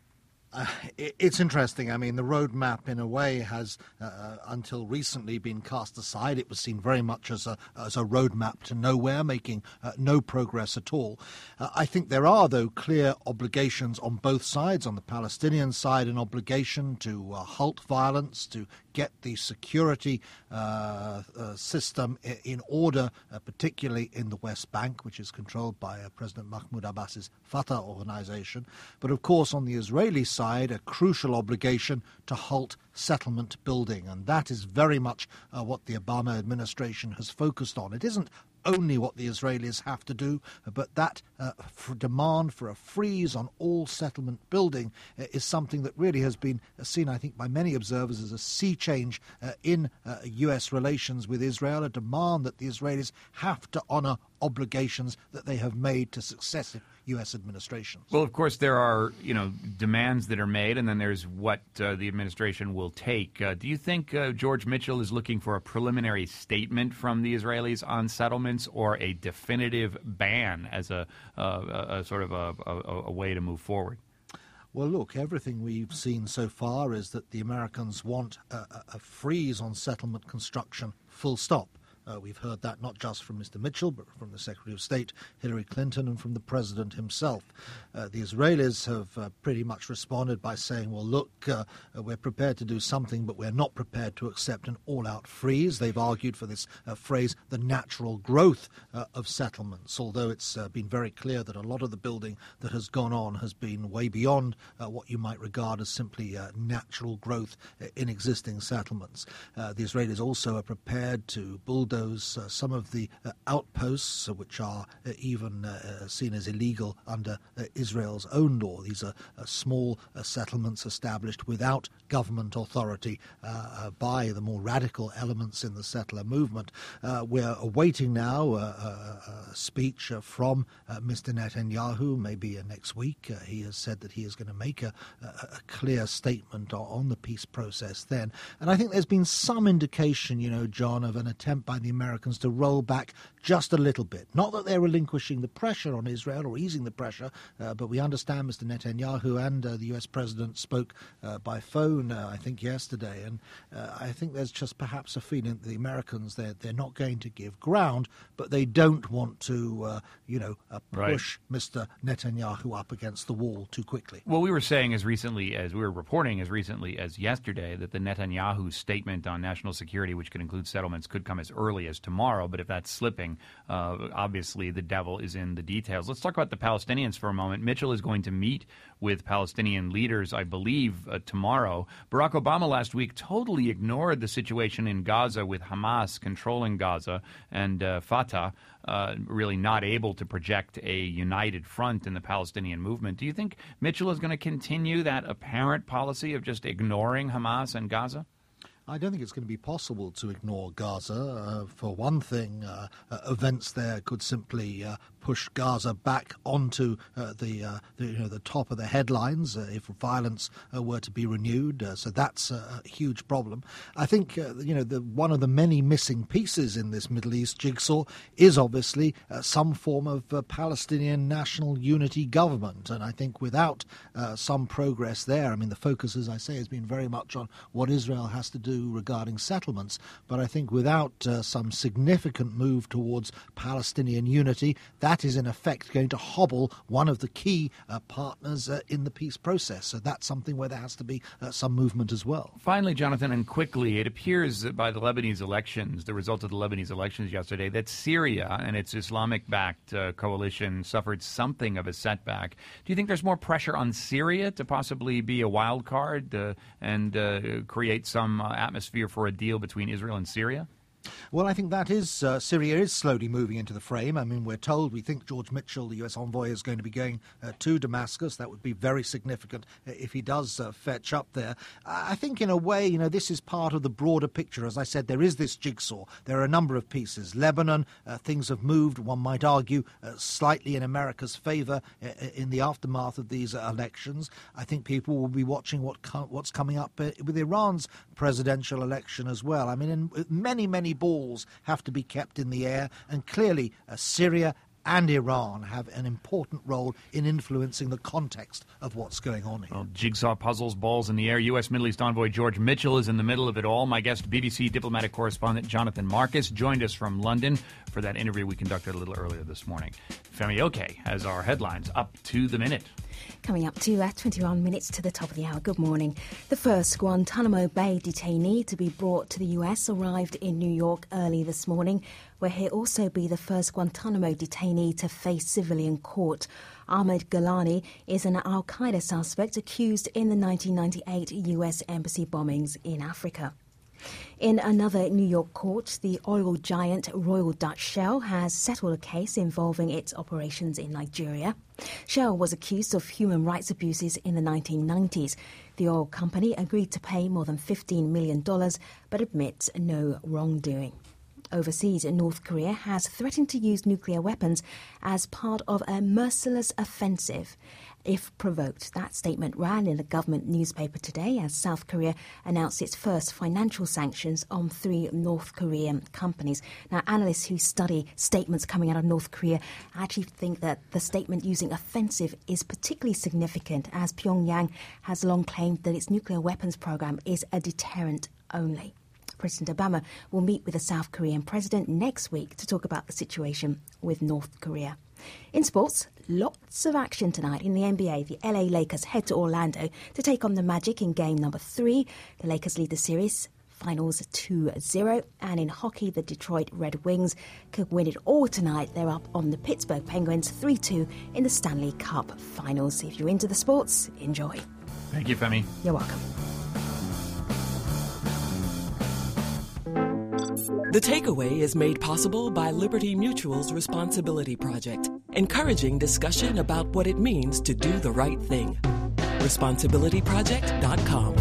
It's interesting. I mean, the roadmap, in a way, has until recently been cast aside. It was seen very much as a roadmap to nowhere, making no progress at all. I think there are, though, clear obligations on both sides. On the Palestinian side, an obligation to halt violence, to get the security system in order, particularly in the West Bank, which is controlled by President Mahmoud Abbas's Fatah organization. But, of course, on the Israeli side, a crucial obligation to halt settlement building. And that is very much what the Obama administration has focused on. It isn't only what the Israelis have to do, but that demand for a freeze on all settlement building is something that really has been seen, I think, by many observers as a sea change in U.S. relations with Israel, a demand that the Israelis have to honor obligations that they have made to successive U.S. administrations. Well, of course, there are, demands that are made, and then there's what the administration will take. Do you think George Mitchell is looking for a preliminary statement from the Israelis on settlements or a definitive ban as a sort of a way to move forward? Well, look, everything we've seen so far is that the Americans want a freeze on settlement construction, full stop. We've heard that not just from Mr. Mitchell, but from the Secretary of State, Hillary Clinton, and from the President himself. The Israelis have pretty much responded by saying, well, look, we're prepared to do something, but we're not prepared to accept an all-out freeze. They've argued for this phrase, the natural growth of settlements, although it's been very clear that a lot of the building that has gone on has been way beyond what you might regard as simply natural growth in existing settlements. The Israelis also are prepared to bulldoze some of the outposts, which are even seen as illegal under Israel's own law. These are small settlements established without government authority by the more radical elements in the settler movement. We're awaiting now a speech from Mr. Netanyahu, maybe next week. He has said that he is going to make a clear statement on the peace process then. And I think there's been some indication, John, of an attempt by the Americans to roll back just a little bit. Not that they're relinquishing the pressure on Israel or easing the pressure, but we understand Mr. Netanyahu and the U.S. President spoke by phone, I think, yesterday. And I think there's just perhaps a feeling that the Americans, they're not going to give ground, but they don't want to, push Mr. Netanyahu up against the wall too quickly. Well, we were saying reporting as recently as yesterday that the Netanyahu statement on national security, which could include settlements, could come as early as tomorrow. But if that's slipping, obviously the devil is in the details. Let's talk about the Palestinians for a moment. Mitchell is going to meet with Palestinian leaders, I believe, tomorrow. Barack Obama last week totally ignored the situation in Gaza with Hamas controlling Gaza and Fatah really not able to project a united front in the Palestinian movement. Do you think Mitchell is going to continue that apparent policy of just ignoring Hamas and Gaza? I don't think it's going to be possible to ignore Gaza. For one thing, events there could simply push Gaza back onto the top of the headlines if violence were to be renewed. So that's a huge problem. I think one of the many missing pieces in this Middle East jigsaw is obviously some form of Palestinian national unity government. And I think without some progress there, the focus, as I say, has been very much on what Israel has to do regarding settlements. But I think without some significant move towards Palestinian unity, that is in effect going to hobble one of the key partners in the peace process. So that's something where there has to be some movement as well. Finally, Jonathan, and quickly, it appears that by the Lebanese elections, the result of the Lebanese elections yesterday, that Syria and its Islamic-backed coalition suffered something of a setback. Do you think there's more pressure on Syria to possibly be a wild card and create some atmosphere for a deal between Israel and Syria? Well, I think that is, Syria is slowly moving into the frame. I mean, we're told, we think George Mitchell, the US envoy, is going to be going to Damascus. That would be very significant if he does fetch up there. I think in a way, this is part of the broader picture. As I said, there is this jigsaw. There are a number of pieces. Lebanon, things have moved, one might argue, slightly in America's favour in the aftermath of these elections. I think people will be watching what's coming up with Iran's presidential election as well. I mean, many balls have to be kept in the air, and clearly Syria and Iran have an important role in influencing the context of what's going on here. Well, jigsaw puzzles, balls in the air. U.S. Middle East envoy George Mitchell is in the middle of it all. My guest, BBC diplomatic correspondent Jonathan Marcus, joined us from London for that interview we conducted a little earlier this morning. Femi Oke has our headlines up to the minute. Coming up to 21 minutes to the top of the hour. Good morning. The first Guantanamo Bay detainee to be brought to the US arrived in New York early this morning, where he'll also be the first Guantanamo detainee to face civilian court. Ahmed Gilani is an al-Qaeda suspect accused in the 1998 US embassy bombings in Africa. In another New York court, the oil giant Royal Dutch Shell has settled a case involving its operations in Nigeria. Shell was accused of human rights abuses in the 1990s. The oil company agreed to pay more than $15 million, but admits no wrongdoing. Overseas, North Korea has threatened to use nuclear weapons as part of a merciless offensive if provoked. That statement ran in a government newspaper today as South Korea announced its first financial sanctions on 3 North Korean companies. Now, analysts who study statements coming out of North Korea actually think that the statement using offensive is particularly significant, as Pyongyang has long claimed that its nuclear weapons program is a deterrent only. President Obama will meet with the South Korean president next week to talk about the situation with North Korea. In sports, lots of action tonight in the NBA. The LA Lakers head to Orlando to take on the Magic in game number 3. The Lakers lead the series finals 2-0. And in hockey, the Detroit Red Wings could win it all tonight. They're up on the Pittsburgh Penguins 3-2 in the Stanley Cup finals. If you're into the sports, enjoy. Thank you, Femi. You're welcome. The Takeaway is made possible by Liberty Mutual's Responsibility Project, encouraging discussion about what it means to do the right thing. ResponsibilityProject.com.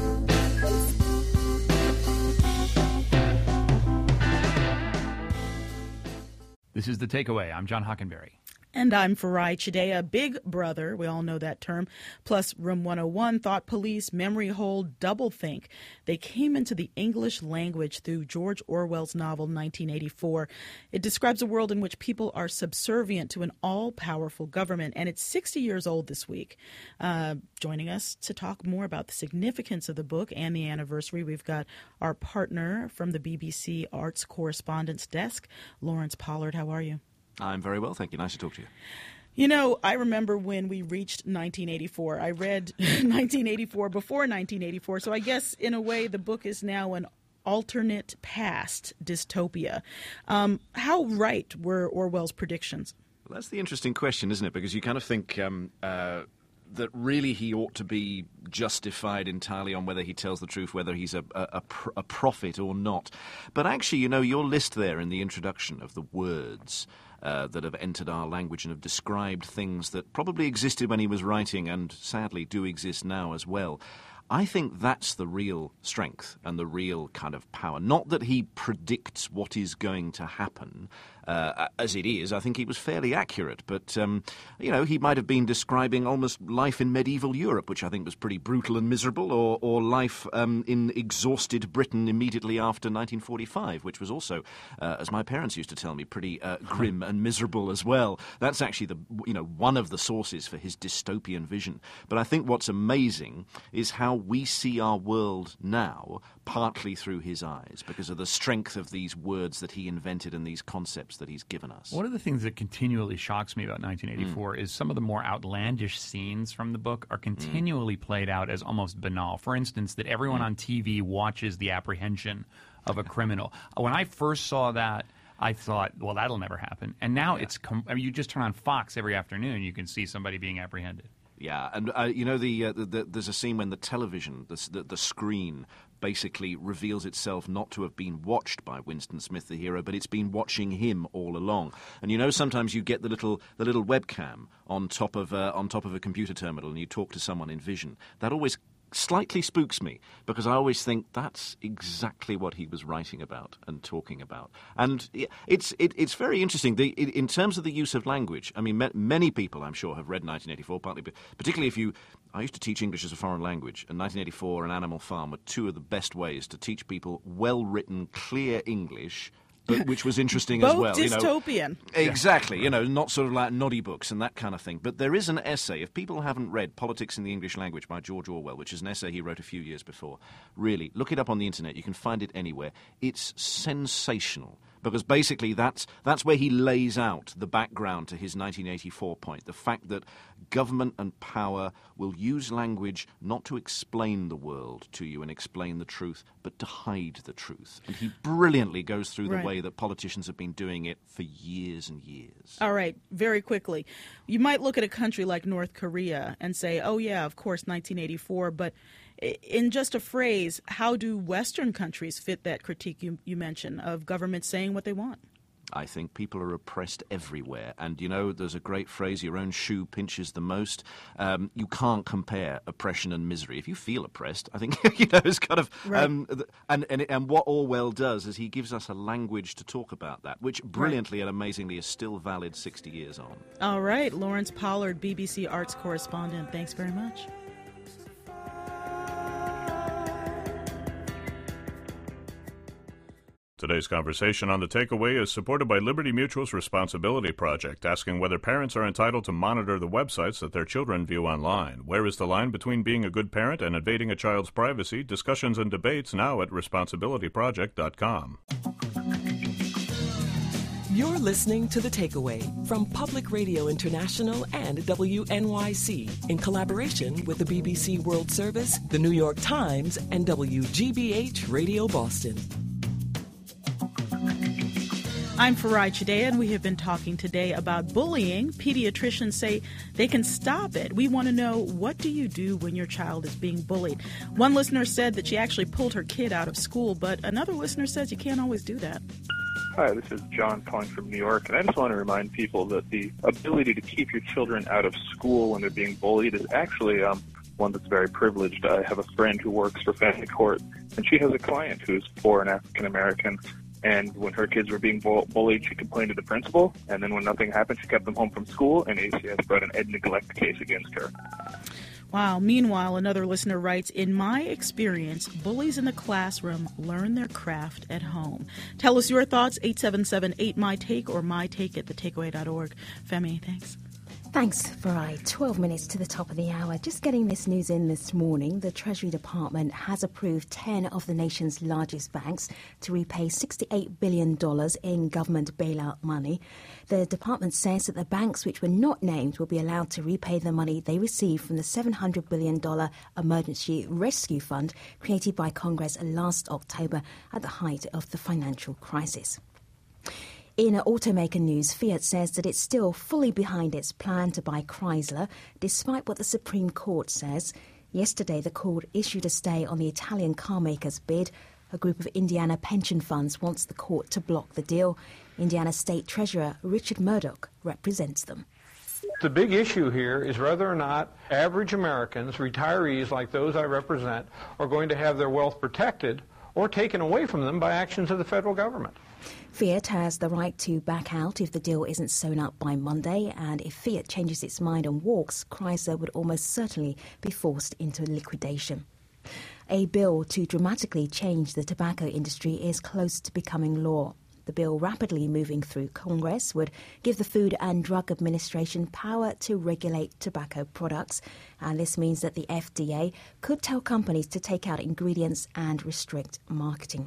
This is The Takeaway. I'm John Hockenberry. And I'm Farai Chideya. Big Brother, we all know that term, plus Room 101, Thought Police, Memory Hole, Doublethink. They came into the English language through George Orwell's novel 1984. It describes a world in which people are subservient to an all-powerful government, and it's 60 years old this week. Joining us to talk more about the significance of the book and the anniversary, we've got our partner from the BBC Arts Correspondence Desk, Lawrence Pollard. How are you? I'm very well, thank you. Nice to talk to you. You know, I remember when we reached 1984. I read 1984 before 1984, so I guess in a way the book is now an alternate past dystopia. How right were Orwell's predictions? Well, that's the interesting question, isn't it? Because you kind of think that really he ought to be justified entirely on whether he tells the truth, whether he's a prophet or not. But actually, you know, your list there in the introduction of the words that have entered our language and have described things that probably existed when he was writing and sadly do exist now as well. I think that's the real strength and the real kind of power. Not that he predicts what is going to happen, as it is. I think he was fairly accurate. But, you know, he might have been describing almost life in medieval Europe, which I think was pretty brutal and miserable, or life in exhausted Britain immediately after 1945, which was also, as my parents used to tell me, pretty grim and miserable as well. That's actually one of the sources for his dystopian vision. But I think what's amazing is how we see our world now, partly through his eyes, because of the strength of these words that he invented and these concepts that he's given us. One of the things that continually shocks me about 1984 is some of the more outlandish scenes from the book are continually played out as almost banal. For instance, that everyone on TV watches the apprehension of a criminal. When I first saw that, I thought, well, that'll never happen. And now you just turn on Fox every afternoon, you can see somebody being apprehended. Yeah, and there's a scene when the television, the screen, basically reveals itself not to have been watched by Winston Smith, the hero, but it's been watching him all along. And sometimes you get the little webcam on top of a computer terminal, and you talk to someone in vision. That always slightly spooks me, because I always think that's exactly what he was writing about and talking about. And it's very interesting. In terms of the use of language, I mean, many people, I'm sure, have read 1984, particularly I used to teach English as a foreign language, and 1984 and Animal Farm were two of the best ways to teach people well-written, clear English, but which was interesting as well. Both dystopian. Exactly, not sort of like noddy books and that kind of thing. But there is an essay, if people haven't read Politics in the English Language by George Orwell, which is an essay he wrote a few years before, really, look it up on the internet. You can find it anywhere. It's sensational. Because basically that's where he lays out the background to his 1984 point, the fact that government and power will use language not to explain the world to you and explain the truth, but to hide the truth. And he brilliantly goes through the way that politicians have been doing it for years and years. All right, very quickly. You might look at a country like North Korea and say, oh, yeah, of course, 1984, but in just a phrase, how do Western countries fit that critique you mentioned of government saying what they want? I think people are oppressed everywhere. And, there's a great phrase, your own shoe pinches the most. You can't compare oppression and misery. If you feel oppressed, I think, it's kind of... Right. And what Orwell does is he gives us a language to talk about that, which brilliantly and amazingly is still valid 60 years on. All right. Lawrence Pollard, BBC Arts correspondent. Thanks very much. Today's conversation on The Takeaway is supported by Liberty Mutual's Responsibility Project, asking whether parents are entitled to monitor the websites that their children view online. Where is the line between being a good parent and invading a child's privacy? Discussions and debates now at responsibilityproject.com. You're listening to The Takeaway from Public Radio International and WNYC in collaboration with the BBC World Service, the New York Times, and WGBH Radio Boston. I'm Farai Chideya, and we have been talking today about bullying. Pediatricians say they can stop it. We want to know, what do you do when your child is being bullied? One listener said that she actually pulled her kid out of school, but another listener says you can't always do that. Hi, this is John calling from New York, and I just want to remind people that the ability to keep your children out of school when they're being bullied is actually one that's very privileged. I have a friend who works for family court, and she has a client who's poor and African-American. And when her kids were being bullied, she complained to the principal. And then when nothing happened, she kept them home from school, and ACS brought an ed neglect case against her. Wow. Meanwhile, another listener writes, in my experience, bullies in the classroom learn their craft at home. Tell us your thoughts, 877-8MY-TAKE or mytake@thetakeaway.org. Femi, thanks. Thanks, Farai. 12 minutes to the top of the hour. Just getting this news in this morning, the Treasury Department has approved 10 of the nation's largest banks to repay $68 billion in government bailout money. The department says that the banks which were not named will be allowed to repay the money they received from the $700 billion Emergency Rescue Fund created by Congress last October at the height of the financial crisis. In automaker news, Fiat says that it's still fully behind its plan to buy Chrysler, despite what the Supreme Court says. Yesterday, the court issued a stay on the Italian carmaker's bid. A group of Indiana pension funds wants the court to block the deal. Indiana State Treasurer Richard Murdoch represents them. The big issue here is whether or not average Americans, retirees like those I represent, are going to have their wealth protected or taken away from them by actions of the federal government. Fiat has the right to back out if the deal isn't sewn up by Monday, and if Fiat changes its mind and walks, Chrysler would almost certainly be forced into liquidation. A bill to dramatically change the tobacco industry is close to becoming law. The bill, rapidly moving through Congress, would give the Food and Drug Administration power to regulate tobacco products, and this means that the FDA could tell companies to take out ingredients and restrict marketing.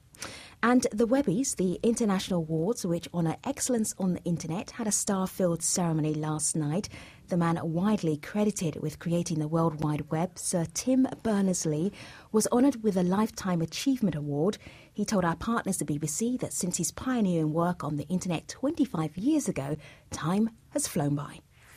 And the Webbies, the international awards which honour excellence on the internet, had a star-filled ceremony last night. The man widely credited with creating the World Wide Web, Sir Tim Berners-Lee, was honoured with a Lifetime Achievement Award. He told our partners, the BBC, that since his pioneering work on the internet 25 years ago, time has flown by.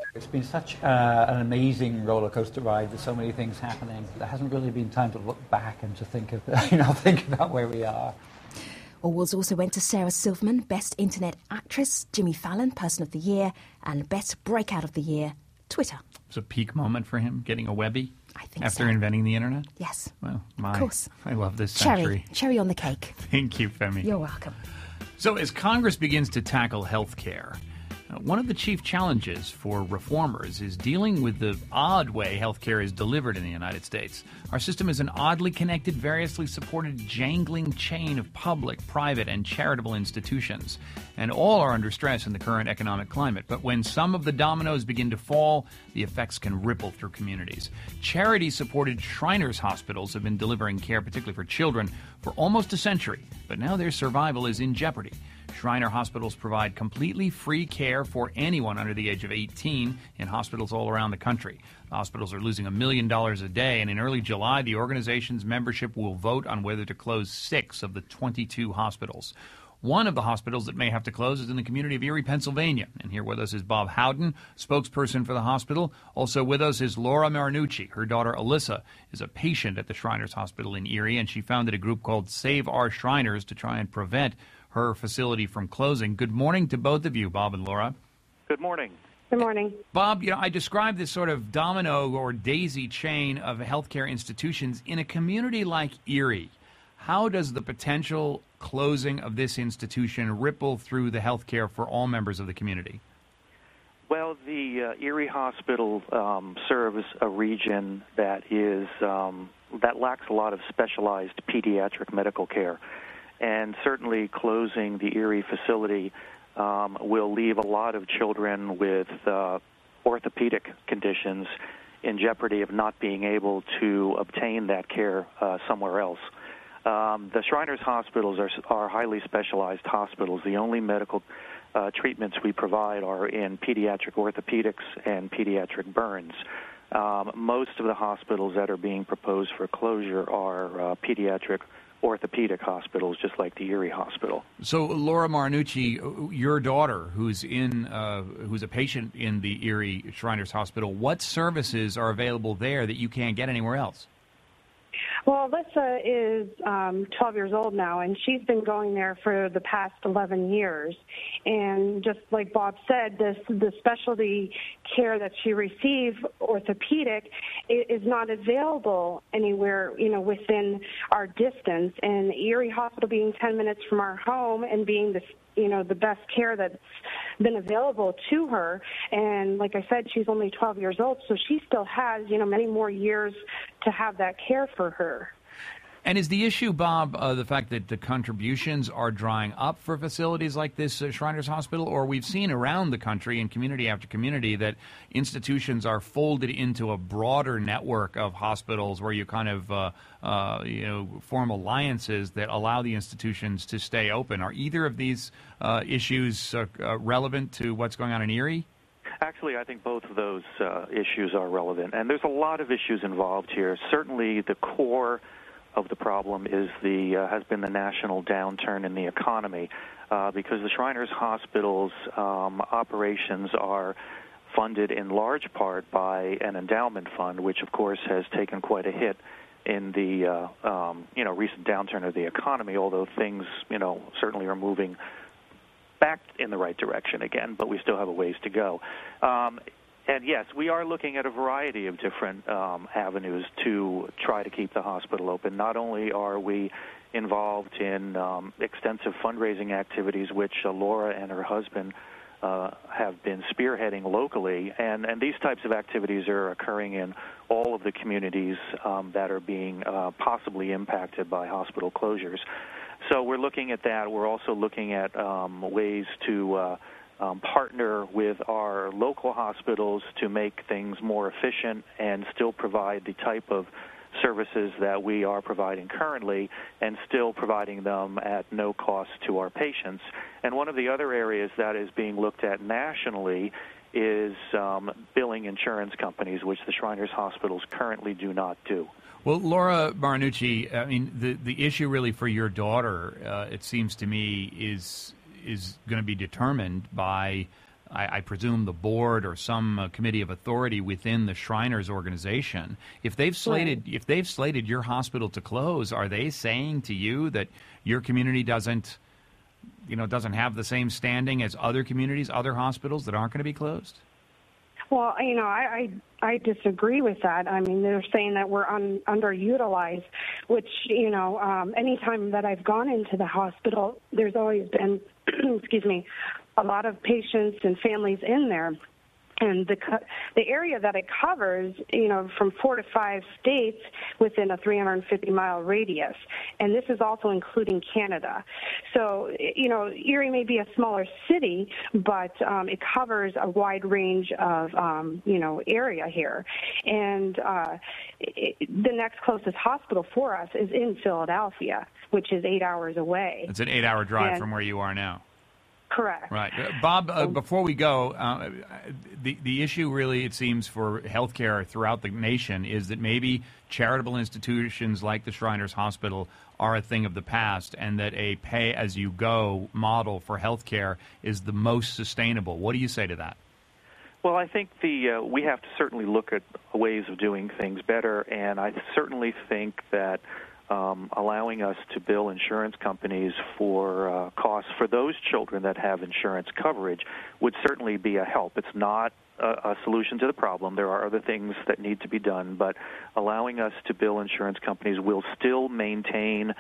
It's been such an amazing roller coaster ride with so many things happening. There hasn't really been time to look back and to think about where we are. Awards also went to Sarah Silverman, Best Internet Actress, Jimmy Fallon, Person of the Year, and Best Breakout of the Year, Twitter. It was a peak moment for him, getting a Webby. I think after so. Inventing the internet. Yes. Well, of course. I love this century. Cherry on the cake. Thank you, Femi. You're welcome. So as Congress begins to tackle health care, one of the chief challenges for reformers is dealing with the odd way healthcare is delivered in the United States. Our system is an oddly connected, variously supported, jangling chain of public, private, and charitable institutions. And all are under stress in the current economic climate. But when some of the dominoes begin to fall, the effects can ripple through communities. Charity-supported Shriners hospitals have been delivering care, particularly for children, for almost a century. But now their survival is in jeopardy. Shriner hospitals provide completely free care for anyone under the age of 18 in hospitals all around the country. The hospitals are losing $1 million a day, and in early July, the organization's membership will vote on whether to close 6 of the 22 hospitals. One of the hospitals that may have to close is in the community of Erie, Pennsylvania. And here with us is Bob Howden, spokesperson for the hospital. Also with us is Laura Marinucci. Her daughter Alyssa is a patient at the Shriners Hospital in Erie, and she founded a group called Save Our Shriners to try and prevent her facility from closing. Good morning to both of you, Bob and Laura. Good morning. Good morning. Bob, I described this sort of domino or daisy chain of healthcare institutions in a community like Erie. How does the potential closing of this institution ripple through the healthcare for all members of the community? Well, the Erie Hospital serves a region that lacks a lot of specialized pediatric medical care. And certainly closing the Erie facility will leave a lot of children with orthopedic conditions in jeopardy of not being able to obtain that care somewhere else. The Shriners hospitals are highly specialized hospitals. The only medical treatments we provide are in pediatric orthopedics and pediatric burns. Most of the hospitals that are being proposed for closure are pediatric orthopedic hospitals, just like the Erie Hospital. So, Laura Marinucci, your daughter, who's a patient in the Erie Shriners Hospital, what services are available there that you can't get anywhere else? Well, Alyssa is 12 years old now, and she's been going there for the past 11 years. And just like Bob said, the specialty care that she receives, orthopedic, is not available anywhere, within our distance. And Erie Hospital being 10 minutes from our home and being the best care that's been available to her. And like I said, she's only 12 years old, so she still has, many more years to have that care for her. And is the issue, Bob, the fact that the contributions are drying up for facilities like this Shriners Hospital? Or we've seen around the country in community after community that institutions are folded into a broader network of hospitals where you kind of form alliances that allow the institutions to stay open. Are either of these issues relevant to what's going on in Erie? Actually, I think both of those issues are relevant. And there's a lot of issues involved here. Certainly the core of the problem has been the national downturn in the economy because the Shriners Hospital's operations are funded in large part by an endowment fund, which of course has taken quite a hit in the recent downturn of the economy, although things certainly are moving back in the right direction again, but we still have a ways to go. And yes, we are looking at a variety of different avenues to try to keep the hospital open. Not only are we involved in extensive fundraising activities, which Laura and her husband have been spearheading locally, and these types of activities are occurring in all of the communities that are being possibly impacted by hospital closures. So we're looking at that. We're also looking at ways to partner with our local hospitals to make things more efficient and still provide the type of services that we are providing currently and still providing them at no cost to our patients. And one of the other areas that is being looked at nationally is billing insurance companies, which the Shriners hospitals currently do not do. Well, Laura Marinucci, I mean, the issue really for your daughter, it seems to me, is going to be determined by I presume the board or some committee of authority within the Shriners organization, if they've slated your hospital to close, are they saying to you that your community doesn't have the same standing as other communities, other hospitals that aren't going to be closed? Well, I disagree with that. I mean, they're saying that we're underutilized, which, anytime that I've gone into the hospital, there's always been, a lot of patients and families in there. And the area that it covers, from 4 to 5 states within a 350-mile radius. And this is also including Canada. So, Erie may be a smaller city, but it covers a wide range of, area here. And the next closest hospital for us is in Philadelphia, which is 8 hours away. It's an 8-hour drive from where you are now. Correct. Right. Bob, before we go, the issue really, it seems, for healthcare throughout the nation is that maybe charitable institutions like the Shriners Hospital are a thing of the past, and that a pay-as-you-go model for healthcare is the most sustainable. What do you say to that? Well, I think we have to certainly look at ways of doing things better, and I certainly think that allowing us to bill insurance companies for costs for those children that have insurance coverage would certainly be a help. It's not a solution to the problem. There are other things that need to be done, but allowing us to bill insurance companies will still maintain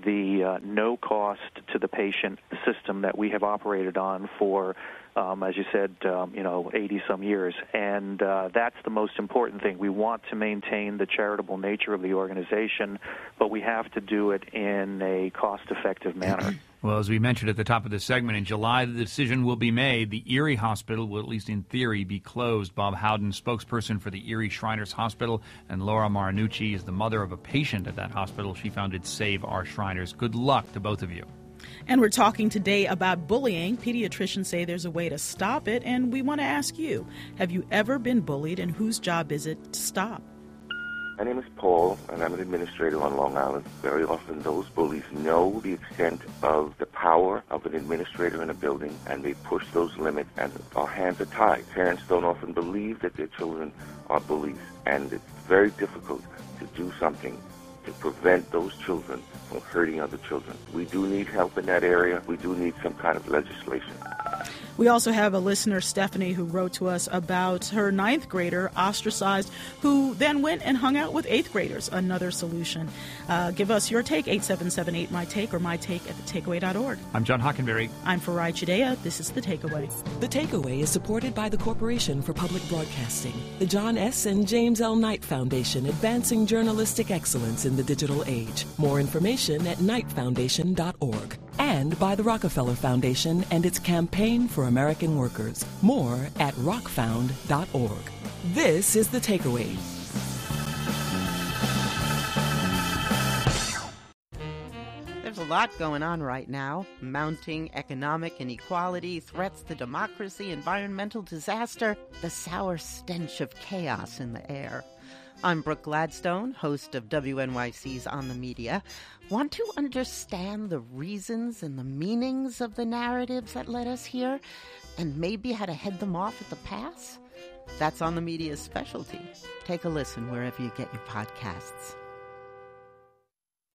the no cost to the patient system that we have operated on for, as you said, 80-some years. And that's the most important thing. We want to maintain the charitable nature of the organization, but we have to do it in a cost-effective manner. Well, as we mentioned at the top of this segment, in July the decision will be made. The Erie Hospital will, at least in theory, be closed. Bob Howden, spokesperson for the Erie Shriners Hospital, and Laura Marinucci is the mother of a patient at that hospital. She founded Save Our Shriners. Good luck to both of you. And we're talking today about bullying. Pediatricians say there's a way to stop it, and we want to ask you, have you ever been bullied, and whose job is it to stop? My name is Paul, and I'm an administrator on Long Island. Very often those bullies know the extent of the power of an administrator in a building, and they push those limits, and our hands are tied. Parents don't often believe that their children are bullies, and it's very difficult to do something to prevent those children from hurting other children. We do need help in that area. We do need some kind of legislation. We also have a listener, Stephanie, who wrote to us about her 9th grader ostracized, who then went and hung out with 8th graders. Another solution. Give us your take, 877-8-MY-TAKE or mytake@thetakeaway.org. I'm John Hockenberry. I'm Farai Chideya. This is The Takeaway. The Takeaway is supported by the Corporation for Public Broadcasting, the John S. and James L. Knight Foundation, advancing journalistic excellence in the digital age. More information at knightfoundation.org. And by the Rockefeller Foundation and its Campaign for American Workers. More at rockfound.org. This is The Takeaway. There's a lot going on right now. Mounting economic inequality, threats to democracy, environmental disaster, the sour stench of chaos in the air. I'm Brooke Gladstone, host of WNYC's On the Media. Want to understand the reasons and the meanings of the narratives that led us here, and maybe how to head them off at the pass? That's On the Media's specialty. Take a listen wherever you get your podcasts.